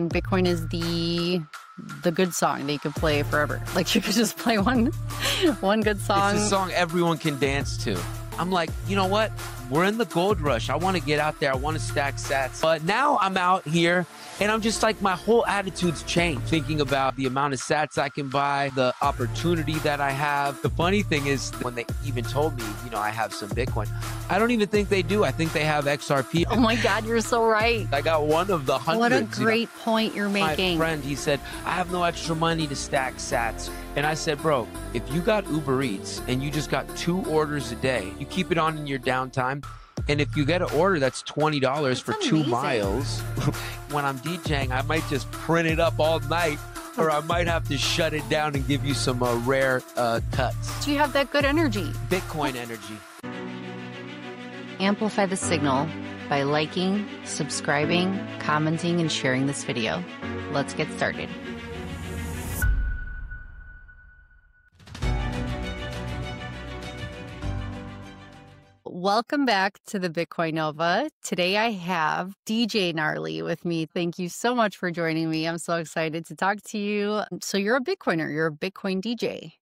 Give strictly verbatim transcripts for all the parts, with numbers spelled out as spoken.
and Bitcoin is the the good song that you could play forever. Like you could just play one one good song. It's a song everyone can dance to. I'm like, you know what? We're in the gold rush. I want to get out there. I want to stack sats. But now I'm out here and I'm just like, my whole attitude's changed. Thinking about the amount of sats I can buy, the opportunity that I have. The funny thing is when they even told me, you know, I have some Bitcoin, I don't even think they do. I think they have X R P. Oh my God, you're so right. I got one of the hundreds. What a great you know? point you're making. My friend, he said, I have no extra money to stack sats. And I said, bro, if you got Uber Eats and you just got two orders a day, you keep it on in your downtime. And if you get an order that's twenty dollars for That's two amazing. miles, when I'm DJing, I might just print it up all night, or I might have to shut it down and give you some uh, rare uh, cuts. Do you have that good energy? Bitcoin energy. Amplify the signal by liking, subscribing, commenting, and sharing this video. Let's get started. Welcome back to the Bitcoin Nova. Today I have D J Gnarly with me. Thank you so much for joining me. I'm so excited to talk to you. So you're a Bitcoiner. You're a Bitcoin D J.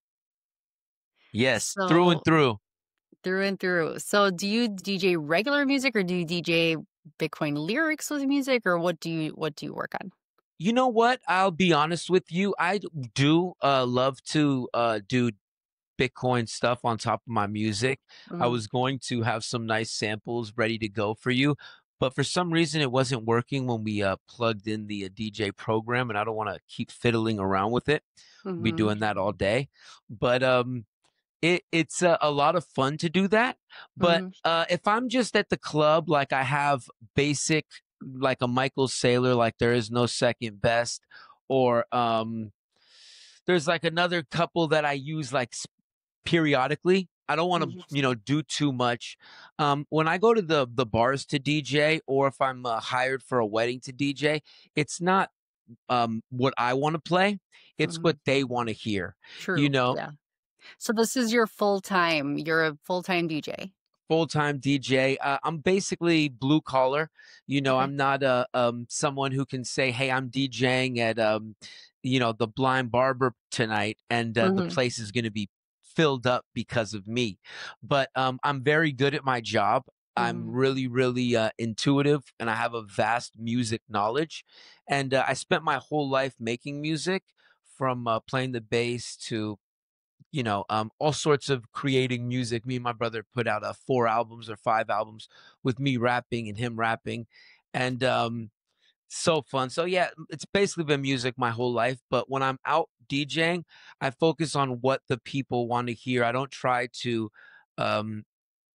Yes, So- through and through. Through and through. So do you D J regular music or do you D J Bitcoin lyrics with music, or what do you what do you work on? You know what? I'll be honest with you. I do uh, love to uh, do Bitcoin stuff on top of my music. I Mhm. was going to have some nice samples ready to go for you, but for some reason it wasn't working when we uh, plugged in the uh, D J program, and I don't want to keep fiddling around with it. We'll be Mhm. doing that all day, but um, it it's uh, a lot of fun to do that. But Mhm. uh, if I'm just at the club, like I have basic, like a Michael Saylor, like There Is No Second Best, or um, there's like another couple that I use like s- periodically. I don't want to, Mhm. you know, do too much. Um, when I go to the the bars to D J, or if I'm uh, hired for a wedding to D J, it's not um what I want to play. It's Mhm. what they want to hear. You True. know, Yeah. So this is your full time. You're a full time D J. full time D J. Uh, I'm basically blue collar. You know, Okay. I'm not a um someone who can say, "Hey, I'm DJing at um, you know, the Blind Barber tonight, and uh, the Mhm. place is going to be filled up because of me." But um, I'm very good at my job. I'm Mhm. really, really uh, intuitive, and I have a vast music knowledge. And uh, I spent my whole life making music, from uh, playing the bass to, you know, um, all sorts of creating music. Me and my brother put out uh, four albums or five albums with me rapping and him rapping, and um, so fun. So yeah, it's basically been music my whole life. But when I'm out DJing, I focus on what the people want to hear. I don't try to, um,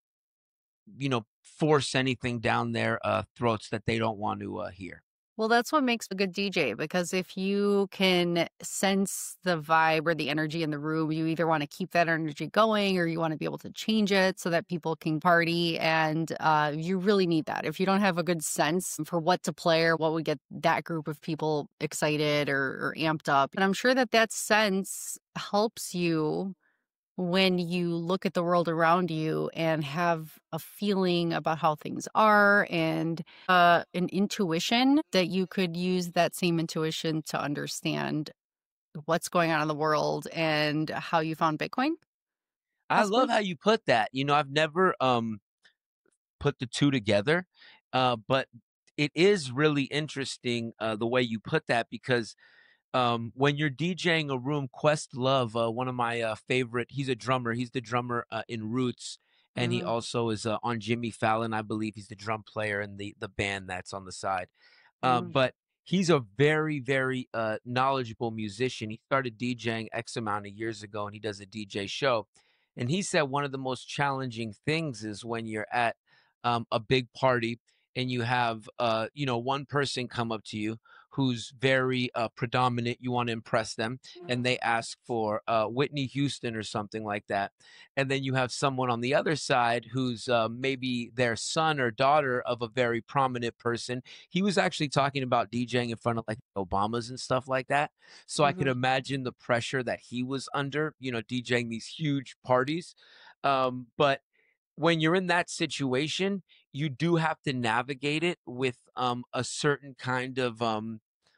you know, force anything down their uh, throats that they don't want to uh, hear. Well, that's what makes a good D J, because if you can sense the vibe or the energy in the room, you either want to keep that energy going or you want to be able to change it so that people can party. And uh, you really need that. If you don't have a good sense for what to play or what would get that group of people excited or, or amped up, and I'm sure that that sense helps you when you look at the world around you and have a feeling about how things are, and uh, an intuition that you could use that same intuition to understand what's going on in the world and how you found Bitcoin, I love possibly. how you put that. You know, I've never um, put the two together, uh, but it is really interesting uh, the way you put that, because um, when you're DJing a room, Questlove, uh, one of my uh, favorite, he's a drummer. He's the drummer uh, in Roots, and he Mhm. also is uh, on Jimmy Fallon. I believe he's the drum player in the the band that's on the side. Uh, Mhm. but he's a very, very uh, knowledgeable musician. He started DJing X amount of years ago, and he does a D J show. And he said one of the most challenging things is when you're at um, a big party and you have, uh, you know, one person come up to you who's very uh, predominant. You want to impress them, and they ask for uh, Whitney Houston or something like that. And then you have someone on the other side who's uh, maybe their son or daughter of a very prominent person. He was actually talking about DJing in front of like Obamas and stuff like that. So I could Mhm. imagine the pressure that he was under, you know, DJing these huge parties. Um, but when you're in that situation, you do have to navigate it with um, a certain kind of um,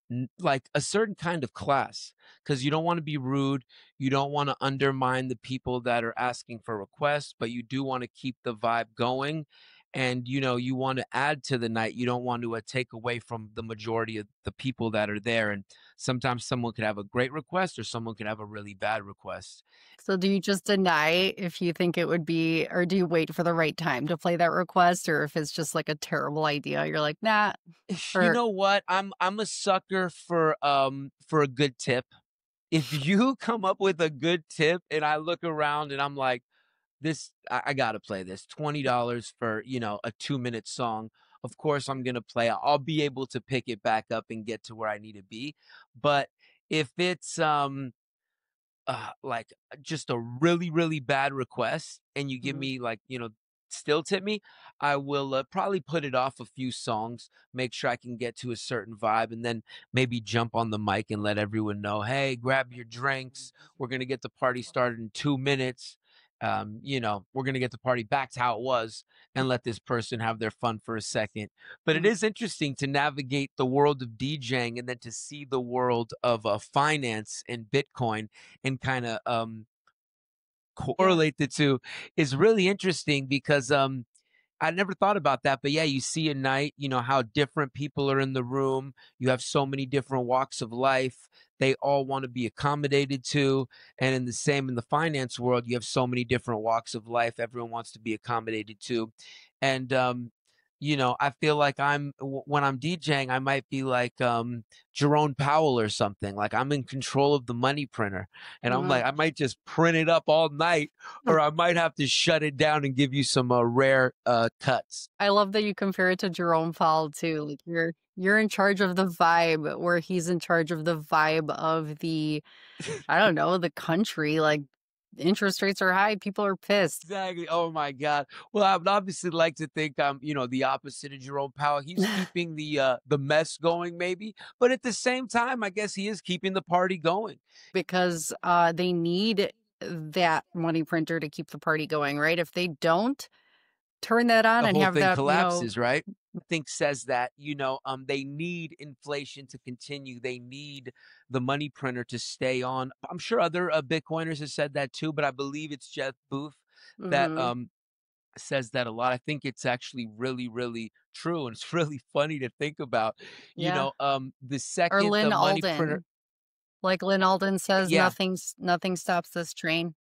n- like a certain kind of class, because you don't want to be rude, you don't want to undermine the people that are asking for requests, but you do want to keep the vibe going, and you know you want to add to the night. You don't want to uh, take away from the majority of the people that are there, and sometimes someone could have a great request or someone could have a really bad request. So do you just deny if you think it would be, or do you wait for the right time to play that request? Or if it's just like a terrible idea, you're like, nah, You or know what? I'm I'm a sucker for um for a good tip. If you come up with a good tip and I look around and I'm like, this I, I gotta play this. twenty dollars for, you know, a two minute song. Of course I'm gonna play. I'll be able to pick it back up and get to where I need to be. But if it's um uh, like uh, just a really, really bad request and you give Mhm. me like, you know, still tip me, I will uh, probably put it off a few songs, make sure I can get to a certain vibe, and then maybe jump on the mic and let everyone know, hey, grab your drinks. We're going to get the party started in two minutes. Um, you know, we're going to get the party back to how it was and let this person have their fun for a second. But it Mhm. is interesting to navigate the world of DJing and then to see the world of uh, finance and Bitcoin and kind of um, Yeah. correlate the two is really interesting because um, I never thought about that. But yeah, you see a night, you know, how different people are in the room. You have so many different walks of life. They all want to be accommodated to. And in the same in the finance world, you have so many different walks of life. Everyone wants to be accommodated to. And um, you know, I feel like I'm w- when I'm DJing, I might be like um Jerome Powell or something. Like I'm in control of the money printer. And I'm like, Mhm. I might just print it up all night, or I might have to shut it down and give you some uh, rare uh, cuts. I love that you compare it to Jerome Powell too. Like you're you're in charge of the vibe, where he's in charge of the vibe of the, I don't know, the country. Like interest rates are high, people are pissed Exactly. Oh my God. Well, I would obviously like to think I'm, you know, the opposite of Jerome Powell. He's keeping the uh the mess going, maybe, but at the same time, I guess he is keeping the party going. because uh they need that money printer to keep the party going, right? If they don't turn that on The and whole have thing that, you know, collapses, right? I think says that, you know, um, they need inflation to continue. They need the money printer to stay on. I'm sure other uh, Bitcoiners have said that too, but I believe it's Jeff Booth that mhm, um says that a lot. I think it's actually really, really true, and it's really funny to think about. You yeah. know, um, the Or second the Lynn money printer, Alden. Like Lynn Alden says, yeah, nothing's nothing stops this train.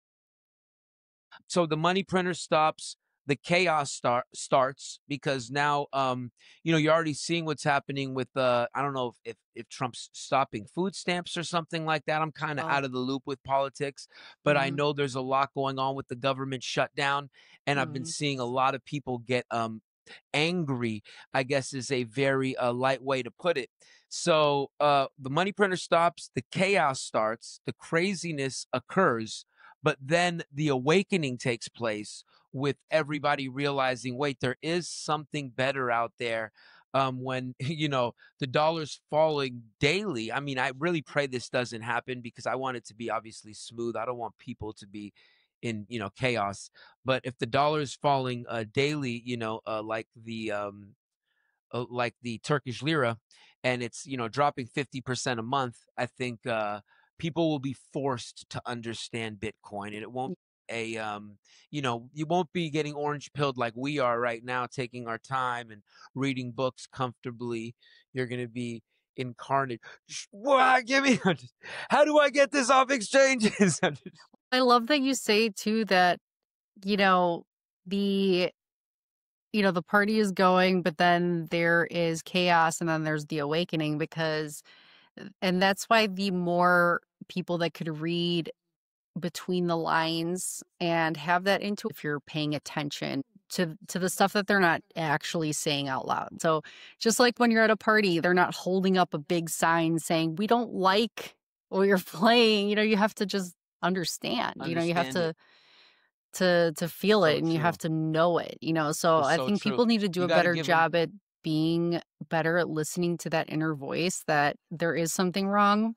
so the money printer stops, the chaos start starts because now um you know you're already seeing what's happening with uh I don't know if if, if Trump's stopping food stamps or something like that. I'm kind of Oh, out of the loop with politics, but I mhm, know there's a lot going on with the government shutdown, and I've been mhm, seeing a lot of people get um angry, I guess is a very uh, light way to put it. So uh, the money printer stops, the chaos starts, the craziness occurs, but then the awakening takes place with everybody realizing, wait, there is something better out there. Um, when you know the dollar's falling daily. I mean, I really pray this doesn't happen because I want it to be obviously smooth. I don't want people to be in you know chaos. But if the dollar is falling uh, daily, you know, uh, like the um, uh, like the Turkish lira, and it's you know dropping fifty percent a month, I think uh, people will be forced to understand Bitcoin, and it won't a um, you know you won't be getting orange pilled like we are right now, taking our time and reading books comfortably. You're gonna be incarnate. Sh- Why, give me. How do I get this off exchanges? I love that you say too that, you know, the you know, the party is going, but then there is chaos and then there's the awakening because and that's why the more people that could read between the lines and have that into if you're paying attention to to the stuff that they're not actually saying out loud. So just like when you're at a party, they're not holding up a big sign saying, "We don't like what you're playing." You know, you have to just understand. You know, you have Understand it. to to to feel it So and you have true. to know it, you know. So It's I so think true. people need to do You a got to better give them. job at being better at listening to that inner voice that there is something wrong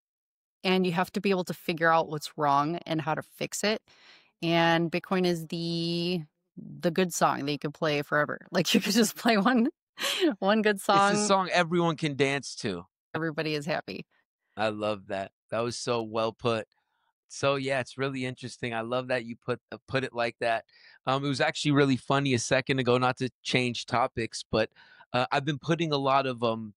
and you have to be able to figure out what's wrong and how to fix it. And Bitcoin is the the good song that you could play forever. Like you could just play one one good It's a song. song everyone can dance to. everybody is happy. I love that. That was so well put. So yeah, it's really interesting. I love that you put uh, put it like that. Um, it was actually really funny a second ago, not to change topics, but uh, I've been putting a lot of um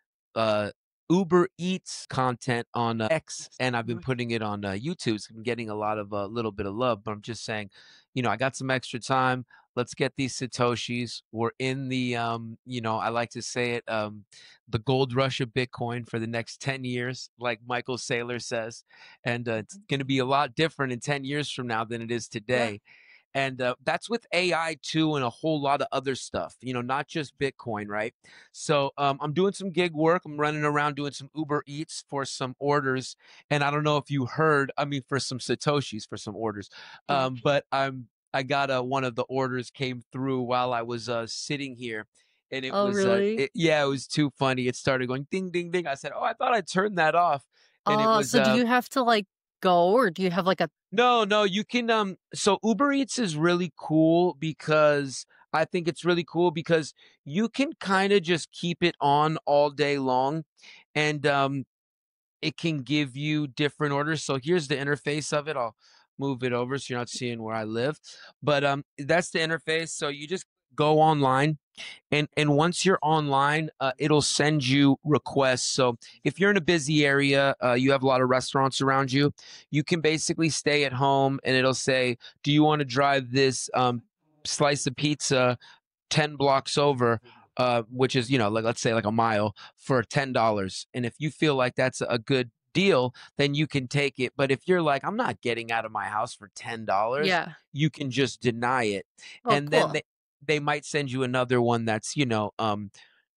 uh, Uber Eats content on uh, X, and I've been Mhm. putting it on uh, YouTube. So I'm getting a lot of a uh, little bit of love, but I'm just saying, you know, I got some extra time. Let's get these satoshis. We're in the, um, you know, I like to say it, um, the gold rush of Bitcoin for the next ten years, like Michael Saylor says, and uh, it's going to be a lot different in ten years from now than it is Yeah. today. And uh, that's with A I too, and a whole lot of other stuff, you know, not just Bitcoin, right? So um, I'm doing some gig work. I'm running around doing some Uber Eats for some orders. And I don't know if you heard, I mean, for some Satoshis for some orders. Uh, Um, but I'm, I got uh, one of the orders came through while I was uh, sitting here. And it oh, was, uh, really? it, yeah, it was too funny. It started going ding, ding, ding. I said, oh, I thought I turned that off. And it Oh, was, so do uh, you have to like go or do you have like a no, no, you can um so Uber Eats is really cool because I think it's really cool because you can kind of just keep it on all day long and um it can give you different orders. So here's the interface of it. I'll move it over so you're not seeing where I live. But um that's the interface. So you just go online and and once you're online, uh, it'll send you requests. So if you're in a busy area, uh, you have a lot of restaurants around you, you can basically stay at home and it'll say, do you want to drive this um, slice of pizza ten blocks over, uh, which is, you know, like let's say like a mile for ten dollars. And if you feel like that's a good deal, then you can take it. But if you're like, I'm not getting out of my house for ten dollars, yeah. you can just deny it. Oh, And then cool. they, they might send you another one that's, you know, um,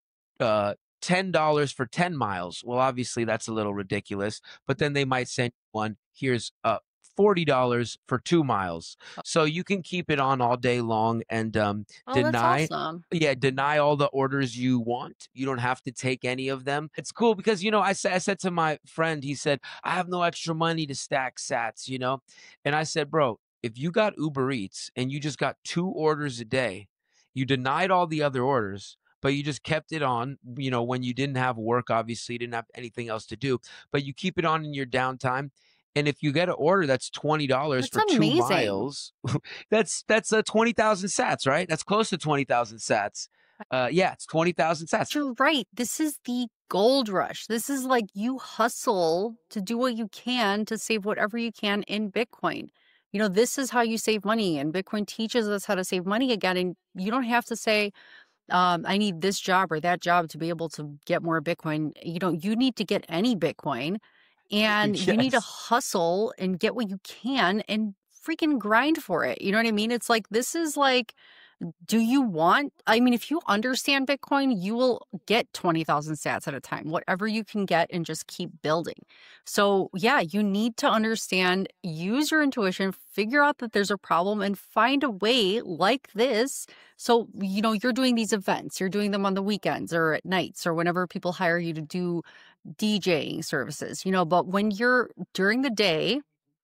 uh, ten dollars for ten miles. Well, obviously that's a little ridiculous, but then they might send one, here's uh forty dollars for two miles. So you can keep it on all day long and um Oh, that's deny awesome. yeah, deny all the orders you want. You don't have to take any of them. It's cool because you know, I said I said to my friend, he said, I have no extra money to stack sats, you know? And I said, bro, if you got Uber Eats and you just got two orders a day, you denied all the other orders but you just kept it on, you know, when you didn't have work, obviously, you didn't have anything else to do, but you keep it on in your downtime. And if you get an order that's twenty dollars That's for two amazing. miles, that's that's uh, twenty thousand sats, right? That's close to twenty thousand sats. Uh, yeah, it's twenty thousand But sats. you're right. This is the gold rush. This is like you hustle to do what you can to save whatever you can in Bitcoin. You know, this is how you save money, and Bitcoin teaches us how to save money again. And you don't have to say, um, I need this job or that job to be able to get more Bitcoin. You know, you need to get any Bitcoin and you need to Yes. hustle and get what you can and freaking grind for it. You know what I mean? It's like, this is like, do you want, I mean, if you understand Bitcoin, you will get twenty thousand sats at a time, whatever you can get, and just keep building. So, yeah, you need to understand, use your intuition, figure out that there's a problem, and find a way like this. So, you know, you're doing these events, you're doing them on the weekends or at nights or whenever people hire you to do DJing services, you know, but when you're during the day,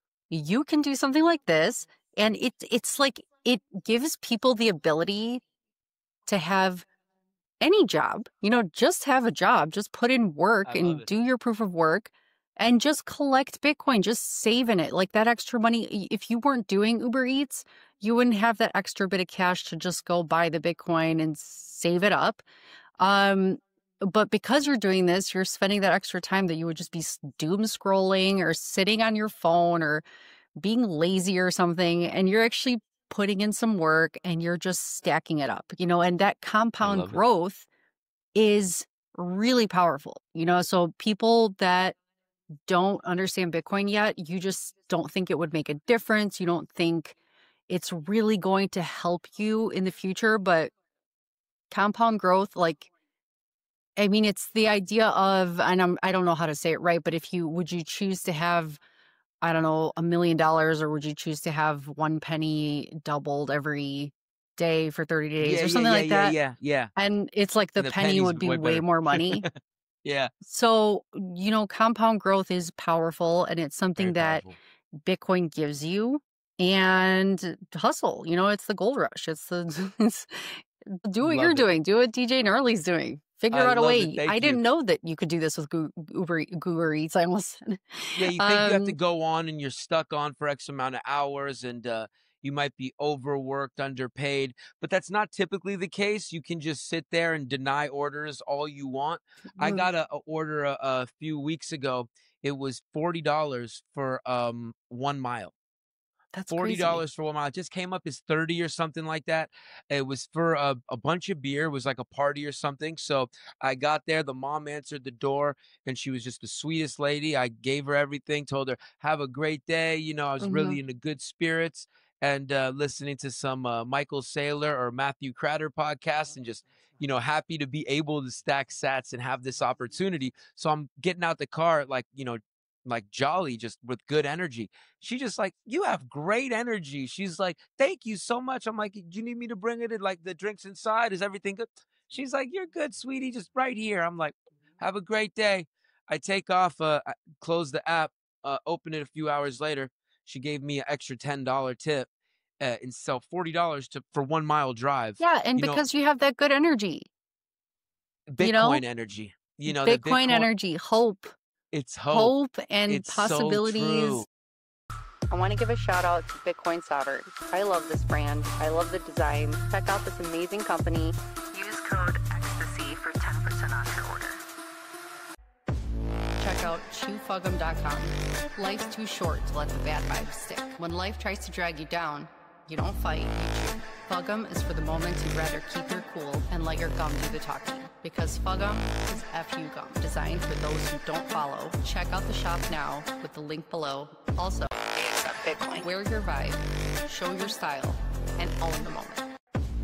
you can do something like this. And it, it's like, it gives people the ability to have any job, you know, just have a job, just put in work I love and it. do your proof of work and just collect Bitcoin, just save in it. Like that extra money, if you weren't doing Uber Eats, you wouldn't have that extra bit of cash to just go buy the Bitcoin and save it up. Um, but because you're doing this, you're spending that extra time that you would just be doom scrolling or sitting on your phone or being lazy or something, and you're actually putting in some work and you're just stacking it up, you know, and that I compound love it. growth is really powerful, you know. So people that don't understand Bitcoin yet, you just don't think it would make a difference. You don't think it's really going to help you in the future, but compound growth, like, I mean, it's the idea of, and I'm, I don't know how to say it right, but if you, would you choose to have, I don't know, a million dollars, or would you choose to have one penny doubled every day for thirty days Yeah, or yeah, something yeah, like yeah, that? yeah, yeah. And it's like the And the penny penny's would be way way better. more money. Yeah, So, you know, compound growth is powerful and it's very something that powerful. Bitcoin gives you. And hustle, you know, it's the gold rush. It's the, it's, Do what you're Love it. doing. Do what D J Gnarly's doing. I Figure out a love it. way. I Thank you. didn't know that you could do this with Goo Uber Ea Goober Eats, I almost said. Yeah, you think you have to Um go on and you're stuck on for X amount of hours and, uh, you might be overworked, underpaid, but that's not typically the case. You can just sit there and deny orders all you want. I Mm. got a a order a a few weeks ago. It was forty dollars for, um, one mile. That's forty crazy. dollars for one mile. It just came up as thirty or something like that. It was for a a bunch of beer. It was like a party or something. So I got there, the mom answered the door, and she was just the sweetest lady. I gave her everything, told her, "Have a great day." You know, I was Mhm. really in the good spirits and, uh, listening to some, uh, Michael Saylor or Matthew Kratter podcast and just, you know, happy to be able to stack sats and have this opportunity. So I'm getting out the car like, you know, like jolly, just with good energy. She just like, "You have great energy." She's like, "Thank you so much." I'm like, "Do you need me to bring it in, like, the drinks inside? Is everything good?" She's like, "You're good, sweetie, just right here." I'm like, "Have a great day." I take off, uh, I close the app, uh, open it a few hours later. She gave me an extra ten dollar tip, uh, and so forty dollars to for one mile drive. Yeah, and You know, because you have that good energy, you know? Bitcoin energy, you know, that Bitcoin Bitcoin energy, hope, it's hope. hope and It's so possibilities. true. I want to give a shout out to Bitcoin Solder. I love this brand. I love the design. Check out this amazing company. Use code EXTASY for ten percent off your order. Check out chew fugum dot com. Life's too short to let the bad vibes stick. When life tries to drag you down, you don't fight, you chew. Fugum is for the moments you'd rather keep your cool and let your gum do the talking. Because Fugum is F U gum, designed for those who don't follow. Check out the shop now with the link below. Also, accept Bitcoin. Wear your vibe, show your style, and own the moment.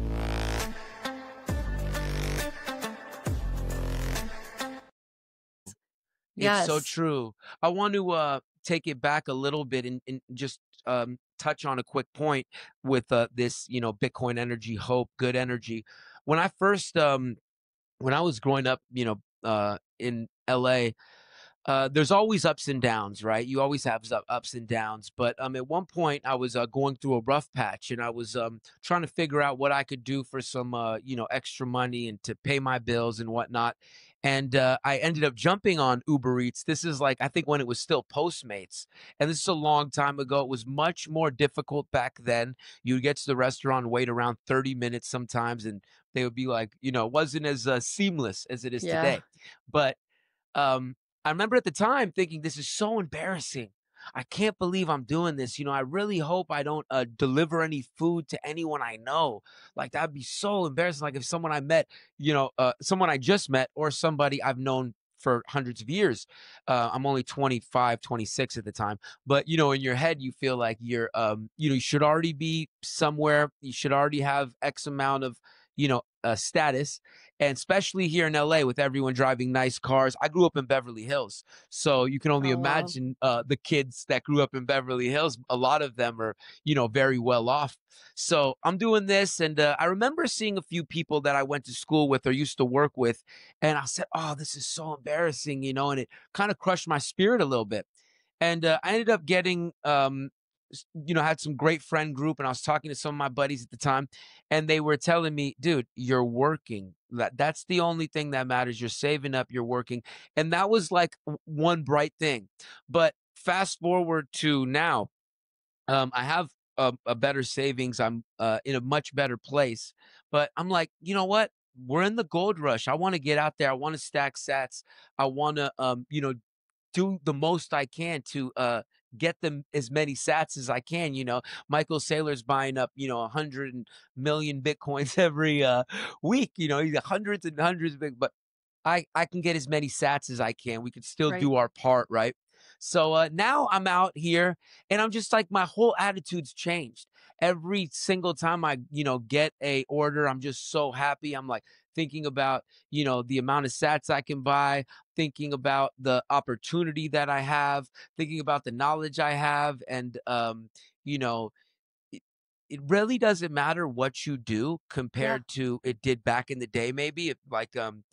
It's so Yes. true. I want to uh, take it back a little bit and, and just um, touch on a quick point with uh, this, you know, Bitcoin energy, hope, good energy. When I first, um, when I was growing up, you know, uh, in L A, uh, there's always ups and downs, right? You always have up- ups and downs. But um, at one point, I was uh, going through a rough patch, and I was um, trying to figure out what I could do for some, uh, you know, extra money and to pay my bills and whatnot. And uh, I ended up jumping on Uber Eats. This is like I think when it was still Postmates, and this is a long time ago. It was much more difficult back then. You would get to the restaurant, wait around thirty minutes sometimes, and they would be like, you know, it wasn't as uh, seamless as it is Yeah. today. But um, I remember at the time thinking, "This is so embarrassing. I can't believe I'm doing this. You know, I really hope I don't uh, deliver any food to anyone I know. Like that'd be so embarrassing. Like if someone I met, you know, uh, someone I just met or somebody I've known for hundreds of years. Uh, I'm only twenty-five, twenty-six at the time. But, you know, in your head, you feel like you're, um, you know, you should already be somewhere. You should already have X amount of, you know, uh, status. And especially here in L A with everyone driving nice cars. I grew up in Beverly Hills. So you can only Oh, wow. imagine uh, the kids that grew up in Beverly Hills. A lot of them are, you know, very well off. So I'm doing this. And uh, I remember seeing a few people that I went to school with or used to work with. And I said, "Oh, this is so embarrassing," you know, and it kind of crushed my spirit a little bit. And uh, I ended up getting, um, s- you know, had some great friend group, and I was talking to some of my buddies at the time, and they were telling me, "Dude, you're working. That that's the only thing that matters. You're saving up. You're working," and that was like w- one bright thing. But fast forward to now, um, I have a, a better savings. I'm uh, in a much better place. But I'm like, you know what? We're in the gold rush. I want to get out there. I want to stack sats. I want to, um, you know, do the most I can to uh get them as many sats as I can. You know, Michael Saylor's buying up, you know, a hundred million bitcoins every uh week. You know, he's hundreds and hundreds of big, but I I can get as many sats as I can. We could still Right. do our part, right? So uh, now I'm out here, and I'm just like my whole attitude's changed. Every single time I, you know, get a order, I'm just so happy. I'm like thinking about, you know, the amount of sats I can buy, thinking about the opportunity that I have, thinking about the knowledge I have, and um, you know, it, it really doesn't matter what you do Yeah. compared to it did back in the day. Maybe if like um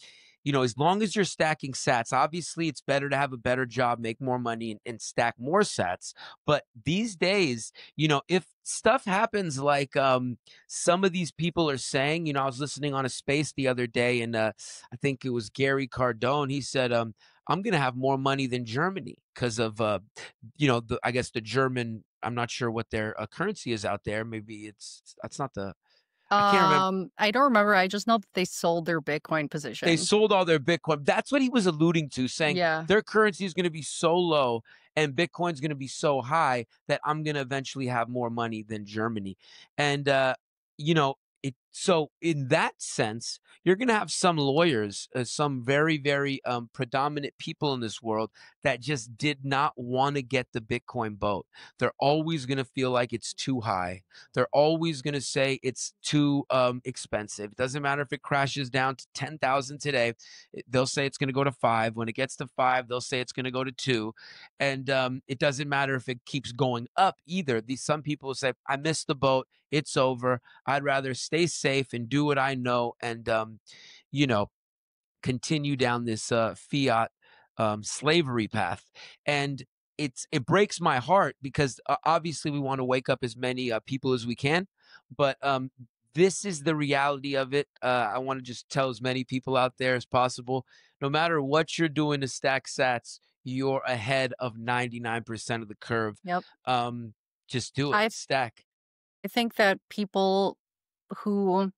You know, as long as you're stacking sats, obviously it's better to have a better job, make more money, and, and stack more sats. But these days, you know, if stuff happens like um, some of these people are saying, you know, I was listening on a space the other day, and uh, I think it was Gary Cardone. He said, um, I'm going to have more money than Germany because of, uh, you know, the, I guess the German, I'm not sure what their uh, currency is out there. Maybe it's, that's not the, I can't remember. Um, I don't remember. I just know that they sold their Bitcoin They position. sold all their Bitcoin. That's what he was alluding to, saying Yeah. their currency is going to be so low and Bitcoin's going to be so high that I'm going to eventually have more money than Germany. And, uh, you know, it, so in that sense, you're going to have some lawyers, uh, some very, very um, predominant people in this world that just did not want to get the Bitcoin boat. They're always going to feel like it's too high. They're always going to say it's too um, expensive. It doesn't matter if it crashes down to ten thousand today. it- They'll say it's going to go to five. When it gets to five, they'll say it's going to go to two. And um, it doesn't matter if it keeps going up either. These some people will say, I missed the boat. It's over. I'd rather stay safe and do what I know and, um, you know, continue down this uh, fiat um, slavery path. And it's it breaks my heart because uh, obviously we want to wake up as many uh, people as we can, but um, this is the reality of it. Uh, I want to just tell as many people out there as possible. No matter what you're doing to stack Sats, you're ahead of ninety-nine percent of the curve. Yep. Um, just do it. I Stack. I think that people who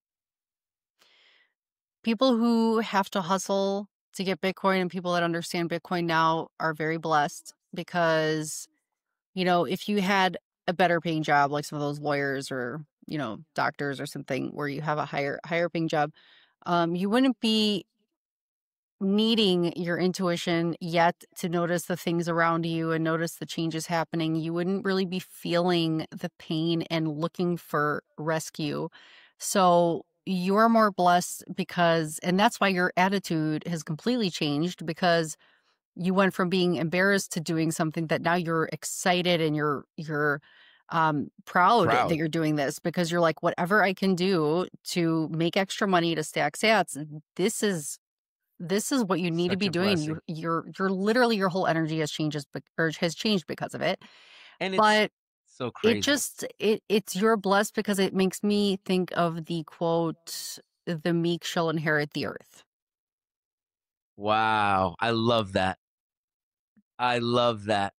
people who have to hustle to get Bitcoin and people that understand Bitcoin now are very blessed because, you know, if you had a better paying job like some of those lawyers or, you know, doctors or something where you have a higher higher paying job, um, you wouldn't be needing your intuition yet to notice the things around you and notice the changes happening. You wouldn't really be feeling the pain and looking for rescue. So you're more blessed because, and that's why your attitude has completely changed because you went from being embarrassed to doing something that now you're excited and you're, you're, um proud that Proud. you're doing this because you're like, whatever I can do to make extra money to stack sats, this is this is what you need to Such be a doing. You blessing. you're you're literally your whole energy has changes bec- or has changed because of it. And it's But so it crazy. just it it's you're blessed because it makes me think of the quote, "The meek shall inherit the earth." Wow. I love that. I love that.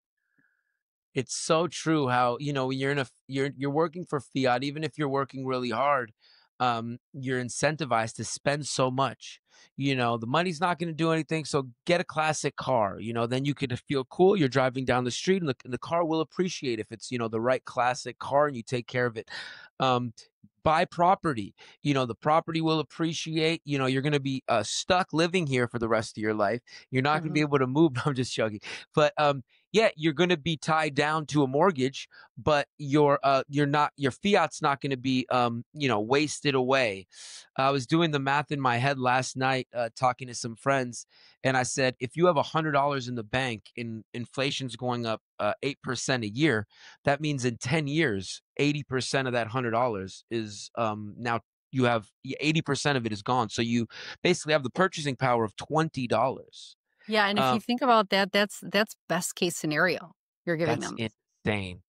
It's so true how, you know, when you're in a you're you're working for fiat, even if you're working really hard, um, you're incentivized to spend so much. You know, the money's not going to do anything, so get a classic car. You know, then you could feel cool. You're driving down the street, and the, the car will appreciate if it's you know the right classic car, and you take care of it. Um, Buy property. You know, the property will appreciate. You know, you're going to be uh, stuck living here for the rest of your life. You're not going to be Mhm. able to move. I'm just joking, but um, yeah, you're going to be tied down to a mortgage, but your uh you're not your fiat's not going to be um you know wasted away. I was doing the math in my head last night, uh, talking to some friends, and I said, if you have a hundred dollars in the bank and inflation's going up uh, eight percent a year, that means in ten years, eighty percent of that hundred dollars is um now you have eighty percent of it is gone. So you basically have the purchasing power of twenty dollars. Yeah, and if you Um, think about that, that's that's best case scenario you're giving that's them. insane.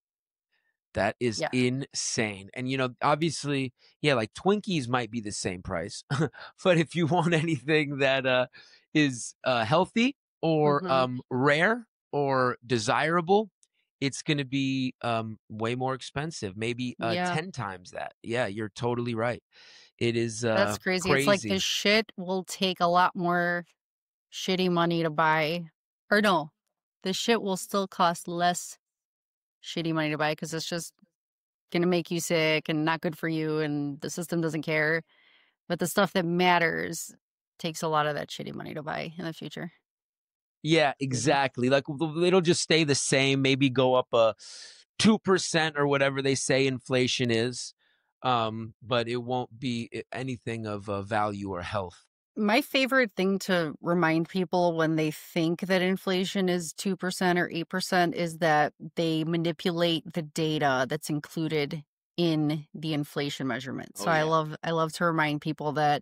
That is Yeah. insane. And, you know, obviously, yeah, like Twinkies might be the same price, but if you want anything that uh, is uh, healthy or Mhm. um, rare or desirable, it's going to be um, way more expensive, maybe uh, Yeah. ten times that. Yeah, you're totally right. It is uh, That's crazy. It's like the crazy. shit will take a lot more shitty money to buy. Or no, the shit will still cost less shitty money to buy because it's just gonna make you sick and not good for you, and the system doesn't care. But the stuff that matters takes a lot of that shitty money to buy in the future. Yeah, Crazy. exactly. Like w- it'll just stay the same, maybe go up a two percent or whatever they say inflation is. Um, but it won't be i- anything of uh, value or health. My favorite thing to remind people when they think that inflation is two percent or eight percent is that they manipulate the data that's included in the inflation measurement. Oh So I yeah. love I love to remind people that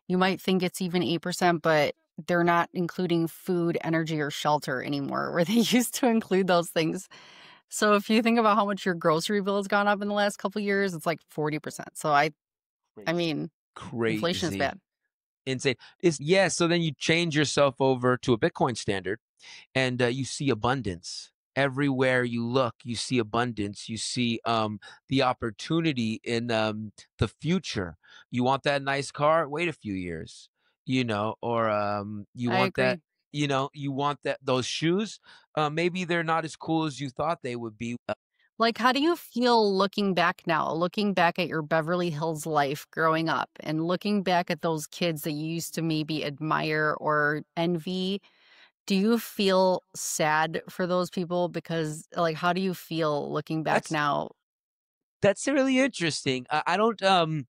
You might think it's even eight percent, but they're not including food, energy, or shelter anymore, where they used to include those things. So if you think about how much your grocery bill has gone up in the last couple years, it's like forty percent. So I I Crazy. mean, inflation is Crazy. bad. Insane. It's yeah, so then you change yourself over to a Bitcoin standard and uh, you see abundance. Everywhere you look, you see abundance. You see um, the opportunity in um, the future. You want that nice car? Wait a few years, you know, or um, you I want that, agree. you know, you want that those shoes. Uh, maybe they're not as cool as you thought they would be. Uh, Like, how do you feel looking back now, looking back at your Beverly Hills life growing up and looking back at those kids that you used to maybe admire or envy? Do you feel sad for those people? Because, like, how do you feel looking back that's now? that's really interesting. I, I don't um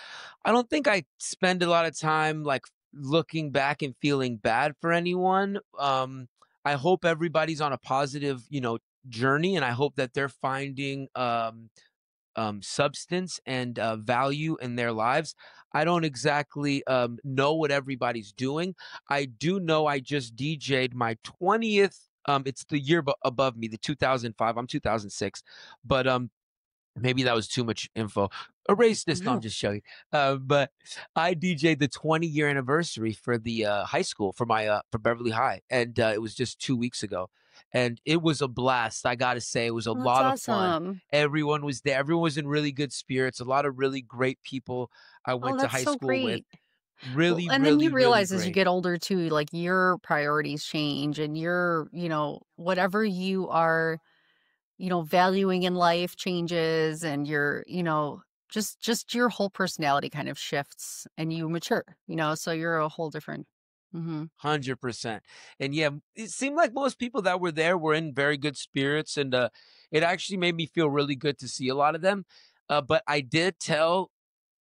I don't think I spend a lot of time, like, looking back and feeling bad for anyone. Um, I hope everybody's on a positive, you know, journey, and I hope that they're finding, um, um, substance and, uh, value in their lives. I don't exactly, um, know what everybody's doing. I do know I just D J'd my twentieth, um, it's the year bu above me, the two thousand five, I'm two thousand six, but, um, maybe that was too much info. Erase this. No, I'm No. just showing. Uh, but I D J'd the twenty year anniversary for the uh, high school for my uh, for Beverly High, and uh, it was just two weeks ago, and it was a blast. I got to say, it was a Oh, that's lot of fun. awesome. Everyone was there. Everyone was in really good spirits. A lot of really great people I Oh, went to that's high so school with. great. Well, Really, and then you really, really realize as you great. get older too, like your priorities change and your, you know, whatever you are, you know, valuing in life changes and your, you know, just just your whole personality kind of shifts and you mature, you know, so you're a whole different. Mhm. one hundred percent. And yeah, it seemed like most people that were there were in very good spirits, and uh, it actually made me feel really good to see a lot of them. Uh, but I did tell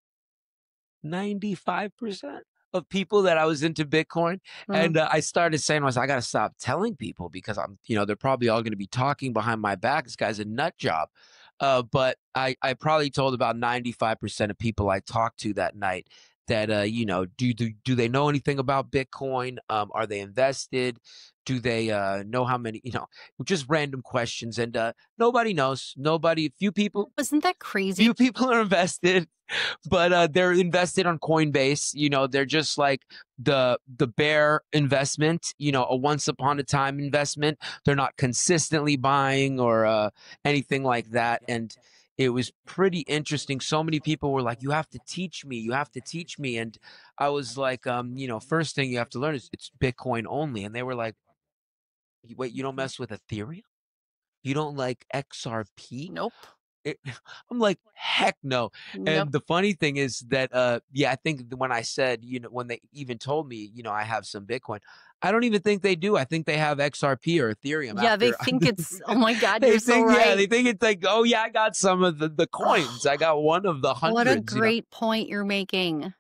ninety-five percent of people that I was into Bitcoin. Mm. And uh, I started saying, was I got to stop telling people because I'm, you know, they're probably all going to be talking behind my back. This guy's a nut job. Uh, but I, I probably told about ninety-five percent of people I talked to that night that, uh, you know, do, do, do they know anything about Bitcoin? Um, are they invested? Do they uh, know how many, you know, just random questions. And uh, nobody knows. Nobody, few people, Wasn't that crazy? few people are invested, but uh, they're invested on Coinbase. You know, they're just like the the bear investment. You know, a once upon a time investment. They're not consistently buying or uh, anything like that. And it was pretty interesting. So many people were like, "You have to teach me. You have to teach me." And I was like, um, you know, first thing you have to learn is it's Bitcoin only. And they were like, "Wait, you don't mess with Ethereum? You don't like X R P?" Nope. It I'm like, "Heck no." Yep. And the funny thing is that, uh, yeah, I think when I said, you know, when they even told me, you know, I have some Bitcoin, I don't even think they do. I think they have X R P or Ethereum Yeah, they after think it's oh my god, they you're so think, yeah, they right. think it's like, "Oh, yeah, I got some of the the coins. Oh, I got one of the what a hundreds," you know? great point you're making.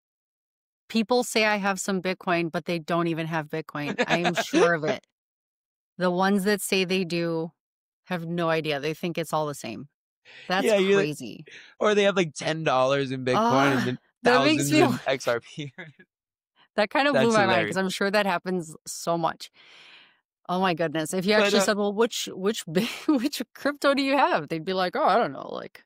People say I have some Bitcoin, but they don't even have Bitcoin. I am sure of it. The ones that say they do have no idea. They think it's all the same. That's Yeah, you're like crazy. or they have, like, ten dollars in Bitcoin and Ah, then that makes thousands me in X R P. that kind of blew That's my mind because hilarious. I'm sure that happens so much. Oh my goodness. If you But, actually uh said, "Well, which which bi which crypto do you have?" They'd be like, "Oh, I don't know, like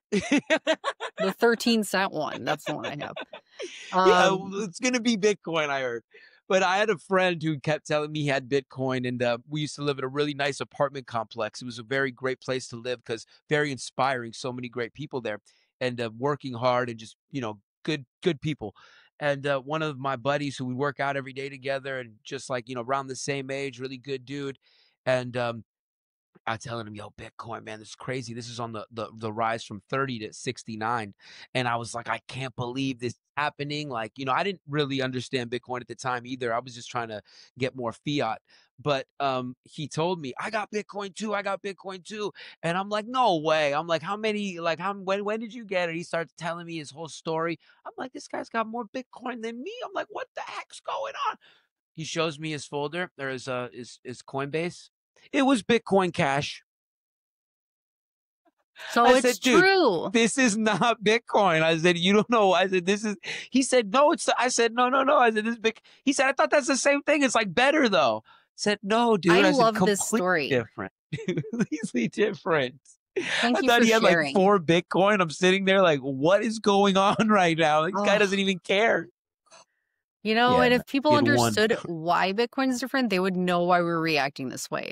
the thirteen cent one. That's the one I have." Yeah, well, Um, it's gonna be Bitcoin, I heard. But I had a friend who kept telling me he had Bitcoin, and uh, we used to live in a really nice apartment complex. It was a very great place to live because very inspiring. So many great people there, and uh, working hard and just you know good good people. And uh, one of my buddies who we work out every day together, and just like you know around the same age, really good dude. And um, I telling him, "Yo, Bitcoin, man, this is crazy. This is on the the the rise from thirty to sixty-nine." And I was like, "I can't believe this is happening." Like, you know, I didn't really understand Bitcoin at the time either. I was just trying to get more fiat. But um he told me, "I got Bitcoin too. I got Bitcoin too." And I'm like, "No way." I'm like, "How many like how when when did you get it?" He starts telling me his whole story. I'm like, "This guy's got more Bitcoin than me." I'm like, "What the heck's going on?" He shows me his folder. There is uh his his Coinbase. It was Bitcoin Cash. So I it's said, "Dude, true. this is not Bitcoin." I said, "You don't know." I said, "This is." He said, "No, it's." I said, "No, no, no." I said, "This is big." He said, "I thought that's the same thing. It's like better though." I said, "No, dude." I I said, love this "Completely story. different. Completely different." Thank I you thought for he had like sharing. four Bitcoin. I'm sitting there like, what is going on right now? This guy doesn't Oh, even care. you know, Yeah, and no, if people he had one. understood why Bitcoin is different, they would know why we're reacting this way.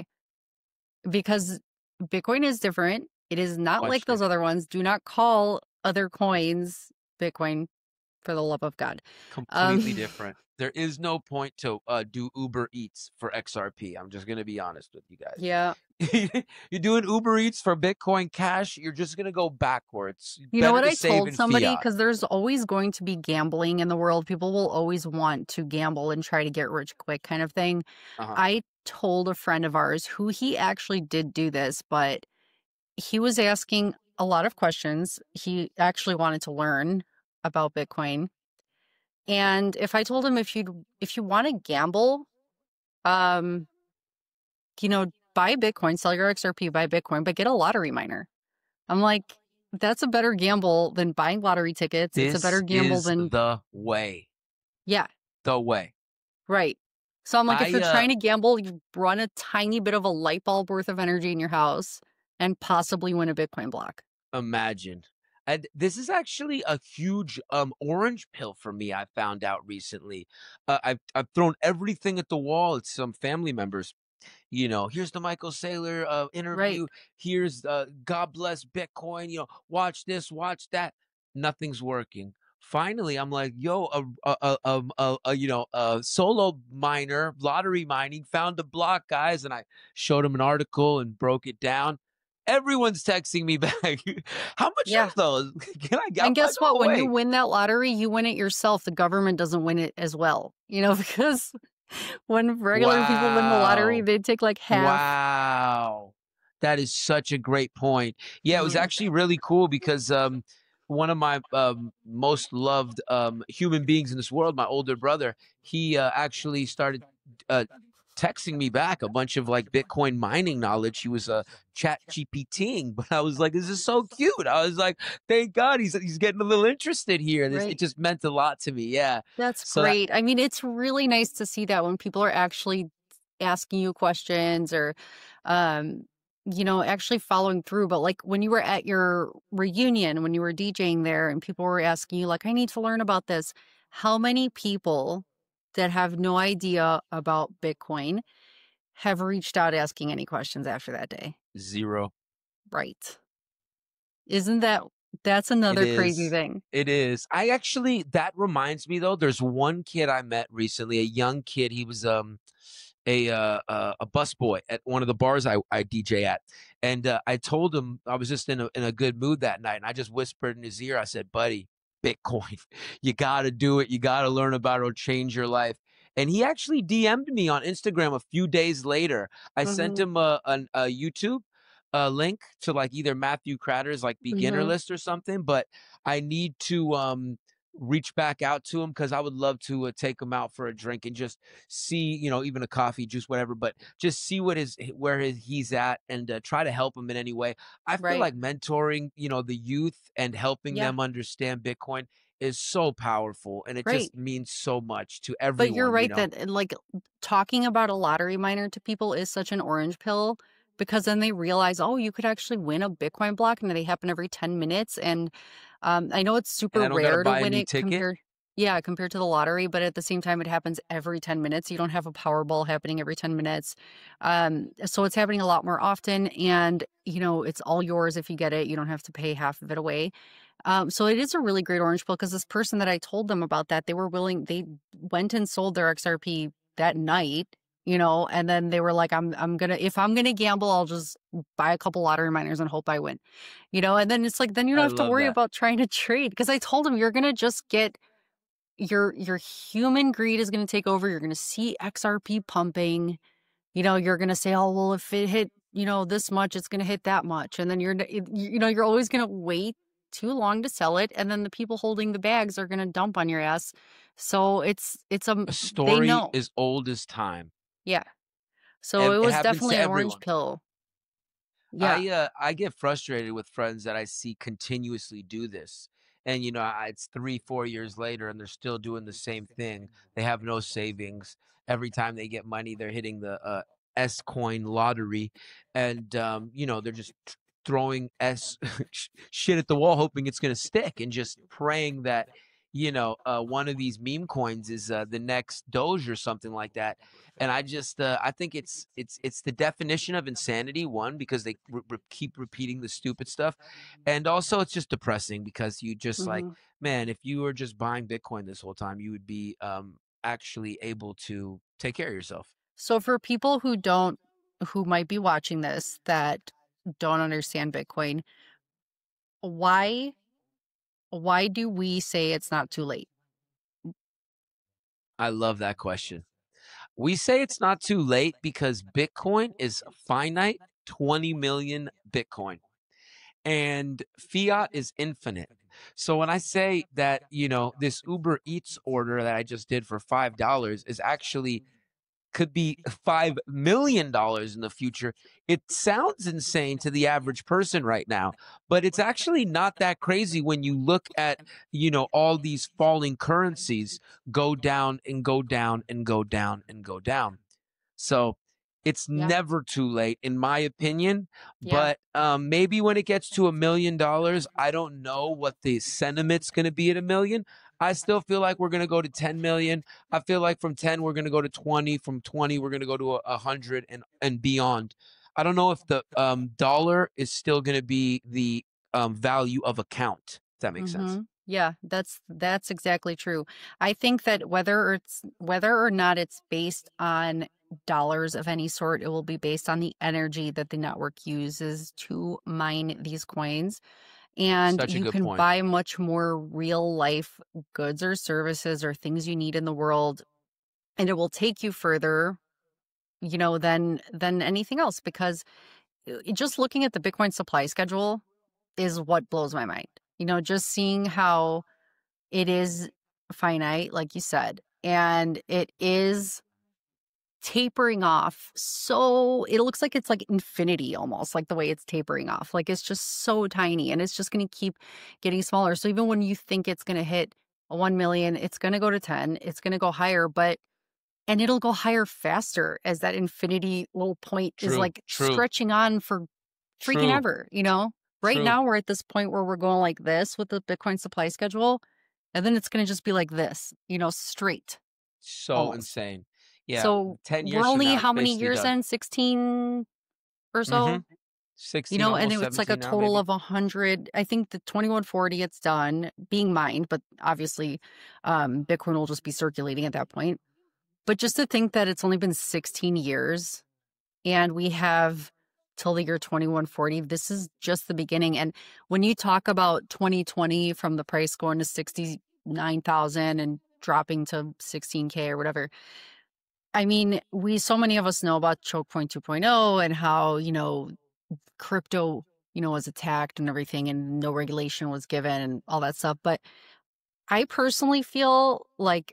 Because Bitcoin is different. It is not like Much those different. other ones. Do not call other coins Bitcoin, for the love of God. Completely Um, different. There is no point to uh, do Uber Eats for X R P. I'm just gonna be honest with you guys. yeah. You're doing Uber Eats for Bitcoin Cash, you're just gonna go backwards. You know Better what to I save told in somebody? fiat. Because there's always going to be gambling in the world. People will always want to gamble and try to get rich quick, kind of thing. Uh-huh. I told a friend of ours who he actually did do this, but he was asking a lot of questions. He actually wanted to learn about Bitcoin. And if I told him if you if you want to gamble, um, you know, buy Bitcoin, sell your X R P, buy Bitcoin, but get a lottery miner. I'm like, that's a better gamble than buying lottery tickets. It's a better This gamble is than, the way. yeah, The way. right. So I'm like, if I you're uh trying to gamble, you run a tiny bit of a light bulb worth of energy in your house and possibly win a Bitcoin block. imagine. And this is actually a huge um orange pill for me. I found out recently. Uh, I've I've thrown everything at the wall. It's some family members. You know, here's the Michael Saylor uh, Right. interview. Here's uh, God bless Bitcoin. You know, watch this, watch that. Nothing's working. Finally, I'm like, yo, a a a, a, a, a you know a solo miner, lottery mining, found a block, guys, and I showed him an article and broke it down. Everyone's texting me back. How much Yeah. are those? Can I get? And I guess what? go When you away. win that lottery, you win it yourself. The government doesn't win it as well, you know, because when regular people win the lottery, Wow. they take like half. Wow. That is such a great point. Yeah, it was Mhm. actually really cool because um one of my um, most loved um, human beings in this world, my older brother, he uh, actually started uh, texting me back a bunch of like Bitcoin mining knowledge. He was uh, chat GPTing, but I was like, this is so cute. I was like, thank God he's he's getting a little interested here. This it Right. just meant a lot to me. Yeah. That's So that great. I mean, it's really nice to see that when people are actually asking you questions or, um, you know, actually following through. But like when you were at your reunion, when you were DJing there and people were asking you, like, I need to learn about this. How many people that have no idea about Bitcoin have reached out asking any questions after that day? zero. Right. Isn't that, that's It another crazy is. thing. It is. I actually that reminds me though, there's one kid I met recently, a young kid. He was um a uh, uh, a busboy at one of the bars I, I D J at, and uh, I told him I was just in a in a good mood that night, and I just whispered in his ear. I said, "Buddy, Bitcoin, you got to do it. You got to learn about it. It'll change your life." And he actually D M'd me on Instagram a few days later. I sent Hmm. him a, a, a YouTube uh, link to like either Matthew Cratter's like beginner Hmm. list or something, but I need to um reach back out to him because I would love to uh, take him out for a drink and just see, you know, even a coffee, juice, whatever, but just see what his where his, he's at and uh, try to help him in any way. I feel Right. like mentoring, you know, the youth and helping Yeah. them understand Bitcoin is so powerful and it Right. just means so much to But you're everyone, you right know. that, uh, like, talking about a lottery miner to people is such an orange pill because then they realize, oh, you could actually win a Bitcoin block and they happen every ten minutes. And um, I know it's And super I don't got to rare to buy a win new it ticket. compared, yeah, compared to the lottery, but at the same time, it happens every ten minutes. You don't have a Powerball happening every ten minutes. Um, so it's happening a lot more often. And, you know, it's all yours if you get it. You don't have to pay half of it away. Um, so it is a really great orange pill because this person that I told them about that, they were willing, they went and sold their X R P that night, you know, and then they were like, I'm I'm gonna if I'm gonna gamble, I'll just buy a couple lottery miners and hope I win. You know, and then it's like then you don't I have to love worry that. about trying to trade. Because I told him you're gonna just get your your human greed is gonna take over. You're gonna see X R P pumping, you know, you're gonna say, oh well, if it hit, you know, this much, it's gonna hit that much. And then you're n- it- you know, you're always gonna wait too long to sell it, and then the people holding the bags are gonna dump on your ass. So it's it's a A they story know. is old as time. Yeah. So And it it was happens to definitely an orange everyone. pill. Yeah. I, uh, I get frustrated with friends that I see continuously do this. And, you know, I it's three, four years later, and they're still doing the same thing. They have no savings. Every time they get money, they're hitting the, uh, S coin lottery, and, um, you know, they're just th throwing S sh shit at the wall, hoping it's gonna stick, and just praying that, you know, uh, one of these meme coins is, uh, the next Doge or something like that. And I just, uh, I think it's it's it's the definition of insanity, one, because they re re keep repeating the stupid stuff, and also it's just depressing because you just like, Mhm. man, if you were just buying Bitcoin this whole time, you would be, um, actually able to take care of yourself. So for people who don't who might be watching this that don't understand Bitcoin, why why do we say it's not too late? I love that question. We say it's not too late because Bitcoin is finite, twenty million Bitcoin, and fiat is infinite. So when I say that, you know, this Uber Eats order that I just did for five dollars is actually could be five million dollars in the future. It sounds insane to the average person right now, but it's actually not that crazy when you look at, you know, all these falling currencies go down and go down and go down and go down. So it's Yeah. never too late, in my opinion. Yeah. But um, maybe when it gets to a million dollars, I don't know what the sentiment's going to be at a million. I still feel like we're going to go to ten million. I feel like from ten, we're going to go to twenty. From twenty, we're going to go to a, a hundred and, and beyond. I don't know if the um, dollar is still going to be the um, value of account, if that makes sense. Mhm. Yeah, that's that's exactly true. I think that whether it's whether or not it's based on dollars of any sort, it will be based on the energy that the network uses to mine these coins. And Such a you good can point. buy much more real life goods or services or things you need in the world, and it will take you further, you know, than than anything else because uh, just looking at the Bitcoin supply schedule is what blows my mind. You know, just seeing how it is finite, like you said, and it is tapering off. So it looks like it's like infinity almost, like the way it's tapering off. Like it's just so tiny and it's just going to keep getting smaller. So even when you think it's going to hit one million, it's going to go to ten, it's going to go higher, but and it'll go higher faster as that infinity little point is True, like true, stretching on for freaking true, ever, you know? Right true. now, we're at this point where we're going like this with the Bitcoin supply schedule, and then it's going to just be like this, you know, straight So almost. insane. Yeah, So ten we're years from only now, it's how many basically years done. in? sixteen or so, Mhm. you sixteen, know, and almost it's like a seventeen now, total maybe? of one hundred. I think the twenty-one forty, it's done being mined, but obviously um, Bitcoin will just be circulating at that point. But just to think that it's only been sixteen years and we have till the year twenty-one forty, this is just the beginning. And when you talk about twenty twenty from the price going to sixty-nine thousand and dropping to sixteen K or whatever, I mean, we, so many of us know about Choke Point 2.0 and how, you know, crypto, you know, was attacked and everything and no regulation was given and all that stuff. But I personally feel like,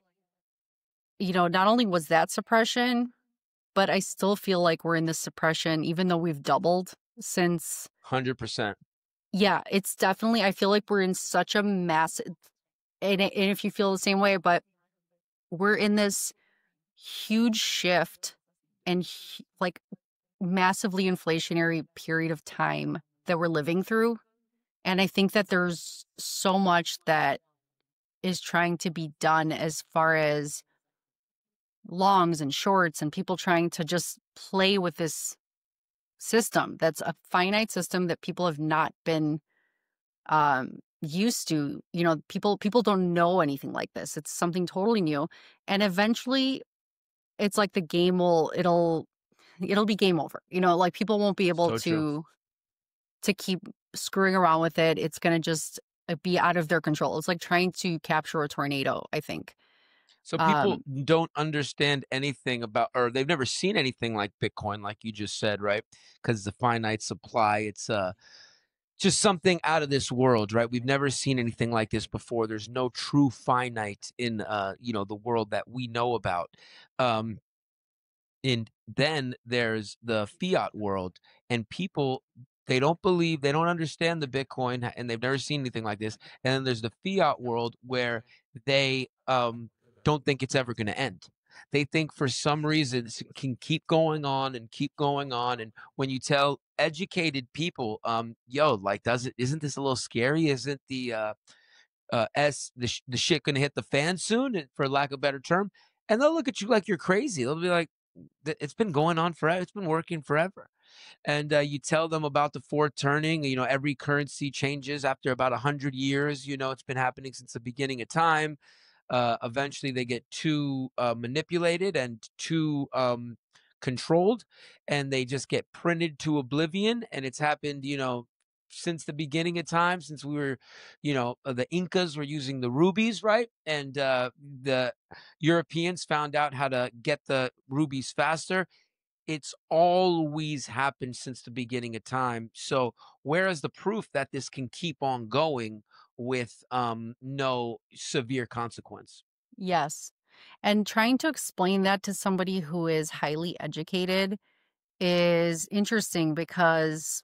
you know, not only was that suppression, but I still feel like we're in this suppression, even though we've doubled since. one hundred percent. Yeah, it's definitely, I feel like we're in such a massive, and, it- and if you feel the same way, but we're in this huge shift and hu- like massively inflationary period of time that we're living through. And I think that there's so much that is trying to be done as far as longs and shorts and people trying to just play with this system that's a finite system that people have not been um used to. You know, people people don't know anything like this. It's something totally new, and eventually it's like the game will it'll it'll be game over. You know, like people won't be able So true. to to keep screwing around with it. It's going to just uh, be out of their control. It's like trying to capture a tornado, I think. So people um don't understand anything about, or they've never seen anything like Bitcoin, like you just said, right? Because the finite supply, it's uh just something out of this world, right? We've never seen anything like this before. There's no true finite in uh, you know, the world that we know about. Um, and then there's the fiat world, and people They don't believe, they don't understand the Bitcoin, and they've never seen anything like this. And then there's the fiat world where they um, don't think it's ever going to end. They think for some reason it can keep going on and keep going on. And when you tell educated people, um, yo, like, does it? Isn't this a little scary? Isn't the uh, uh, s the sh- the shit going to hit the fan soon, and- for lack of a better term? And they'll look at you like you're crazy. They'll be like, "Th- it's been going on forever. It's been working forever." And uh, you tell them about the fourth turning. You know, every currency changes after about a hundred years. You know, it's been happening since the beginning of time. Uh, eventually, they get too uh, manipulated and too um, controlled, and they just get printed to oblivion. And it's happened, you know, since the beginning of time, since we were, you know, uh, the Incas were using the rubies, right? And uh, the Europeans found out how to get the rubies faster. It's always happened since the beginning of time. So where is the proof that this can keep on going with um, no severe consequence? Yes. And trying to explain that to somebody who is highly educated is interesting because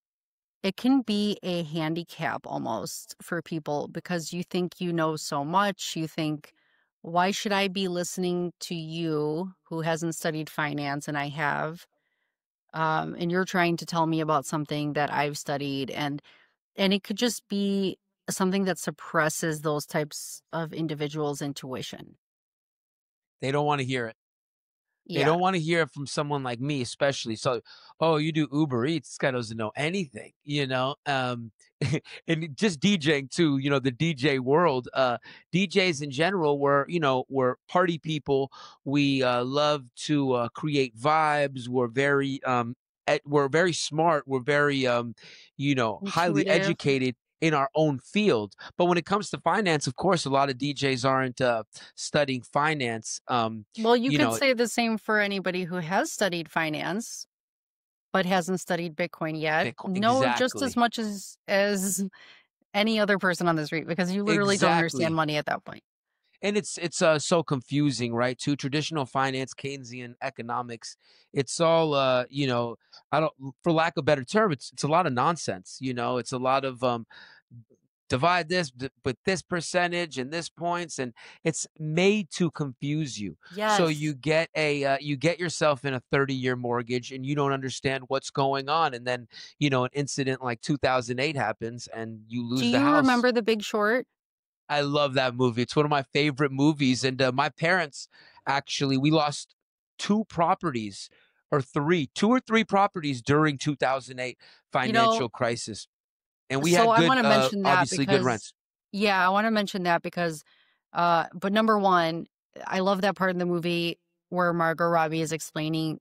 it can be a handicap almost for people because you think you know so much. You think, why should I be listening to you who hasn't studied finance and I have? Um, and you're trying to tell me about something that I've studied, and and it could just be something that suppresses those types of individuals' intuition. They don't want to hear it. They Yeah. don't wanna hear it from someone like me, especially. So, "Oh, you do Uber Eats? This guy doesn't know anything," you know? Um, and just DJing too, you know, the D J world, uh, D Js in general were, you know, were party people. We, uh, love to, uh, create vibes. We're very, um, e we're very smart. We're very, um, you know, highly Intuitive. educated in our own field. But when it comes to finance, of course, a lot of D Js aren't, uh, studying finance, um, Well, you you could know, say the same for anybody who has studied finance but hasn't studied Bitcoin yet. Bitcoin Know just as exactly, much as as any other person on the street because you literally don't understand exactly, money at that point. and it's it's, uh, so confusing, right, too. Traditional finance, Keynesian economics, it's all, uh, you know, I don't for lack of a better term, it's it's a lot of nonsense, you know? It's a lot of, um, divide this d with this percentage and this points, and it's made to confuse you. So Yes. you get a, uh, you get yourself in a thirty-year mortgage, and you don't understand what's going on, and then, you know, an incident like two thousand eight happens, and you Do lose the you house. remember The Big Short? I love that movie. It's one of my favorite movies, and, uh, my parents actually we lost two properties or three two or three properties during two thousand eight You know, financial crisis, and we so had I good, wanna uh, mention that obviously good because rents. yeah, I wanna mention that because, uh but number one, I love that part in the movie where Margot Robbie is explaining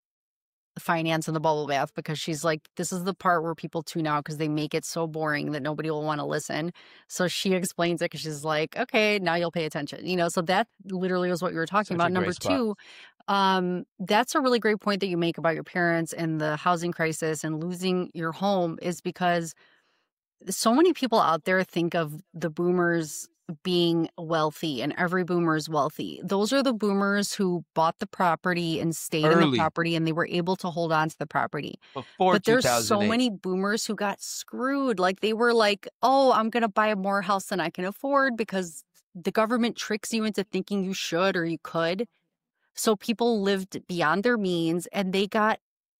finance in the bubble bath because she's like, "This is the part where people tune out because they make it so boring that nobody will wanna listen." So she explains it because she's like, "Okay, now you'll pay attention." You know, so that literally was what you were talking Such a about. great Number spot. two, um, that's a really great point that you make about your parents and the housing crisis and losing your home is because so many people out there think of the boomers being wealthy and every boomer is wealthy. Those are the boomers who bought the property and stayed in the Early, property and they were able to hold on to the property. before But there's so two thousand eight. many boomers who got screwed. Like they were like, "Oh, I'm going to buy more house than I can afford because the government tricks you into thinking you should or you could." So people lived beyond their means and they got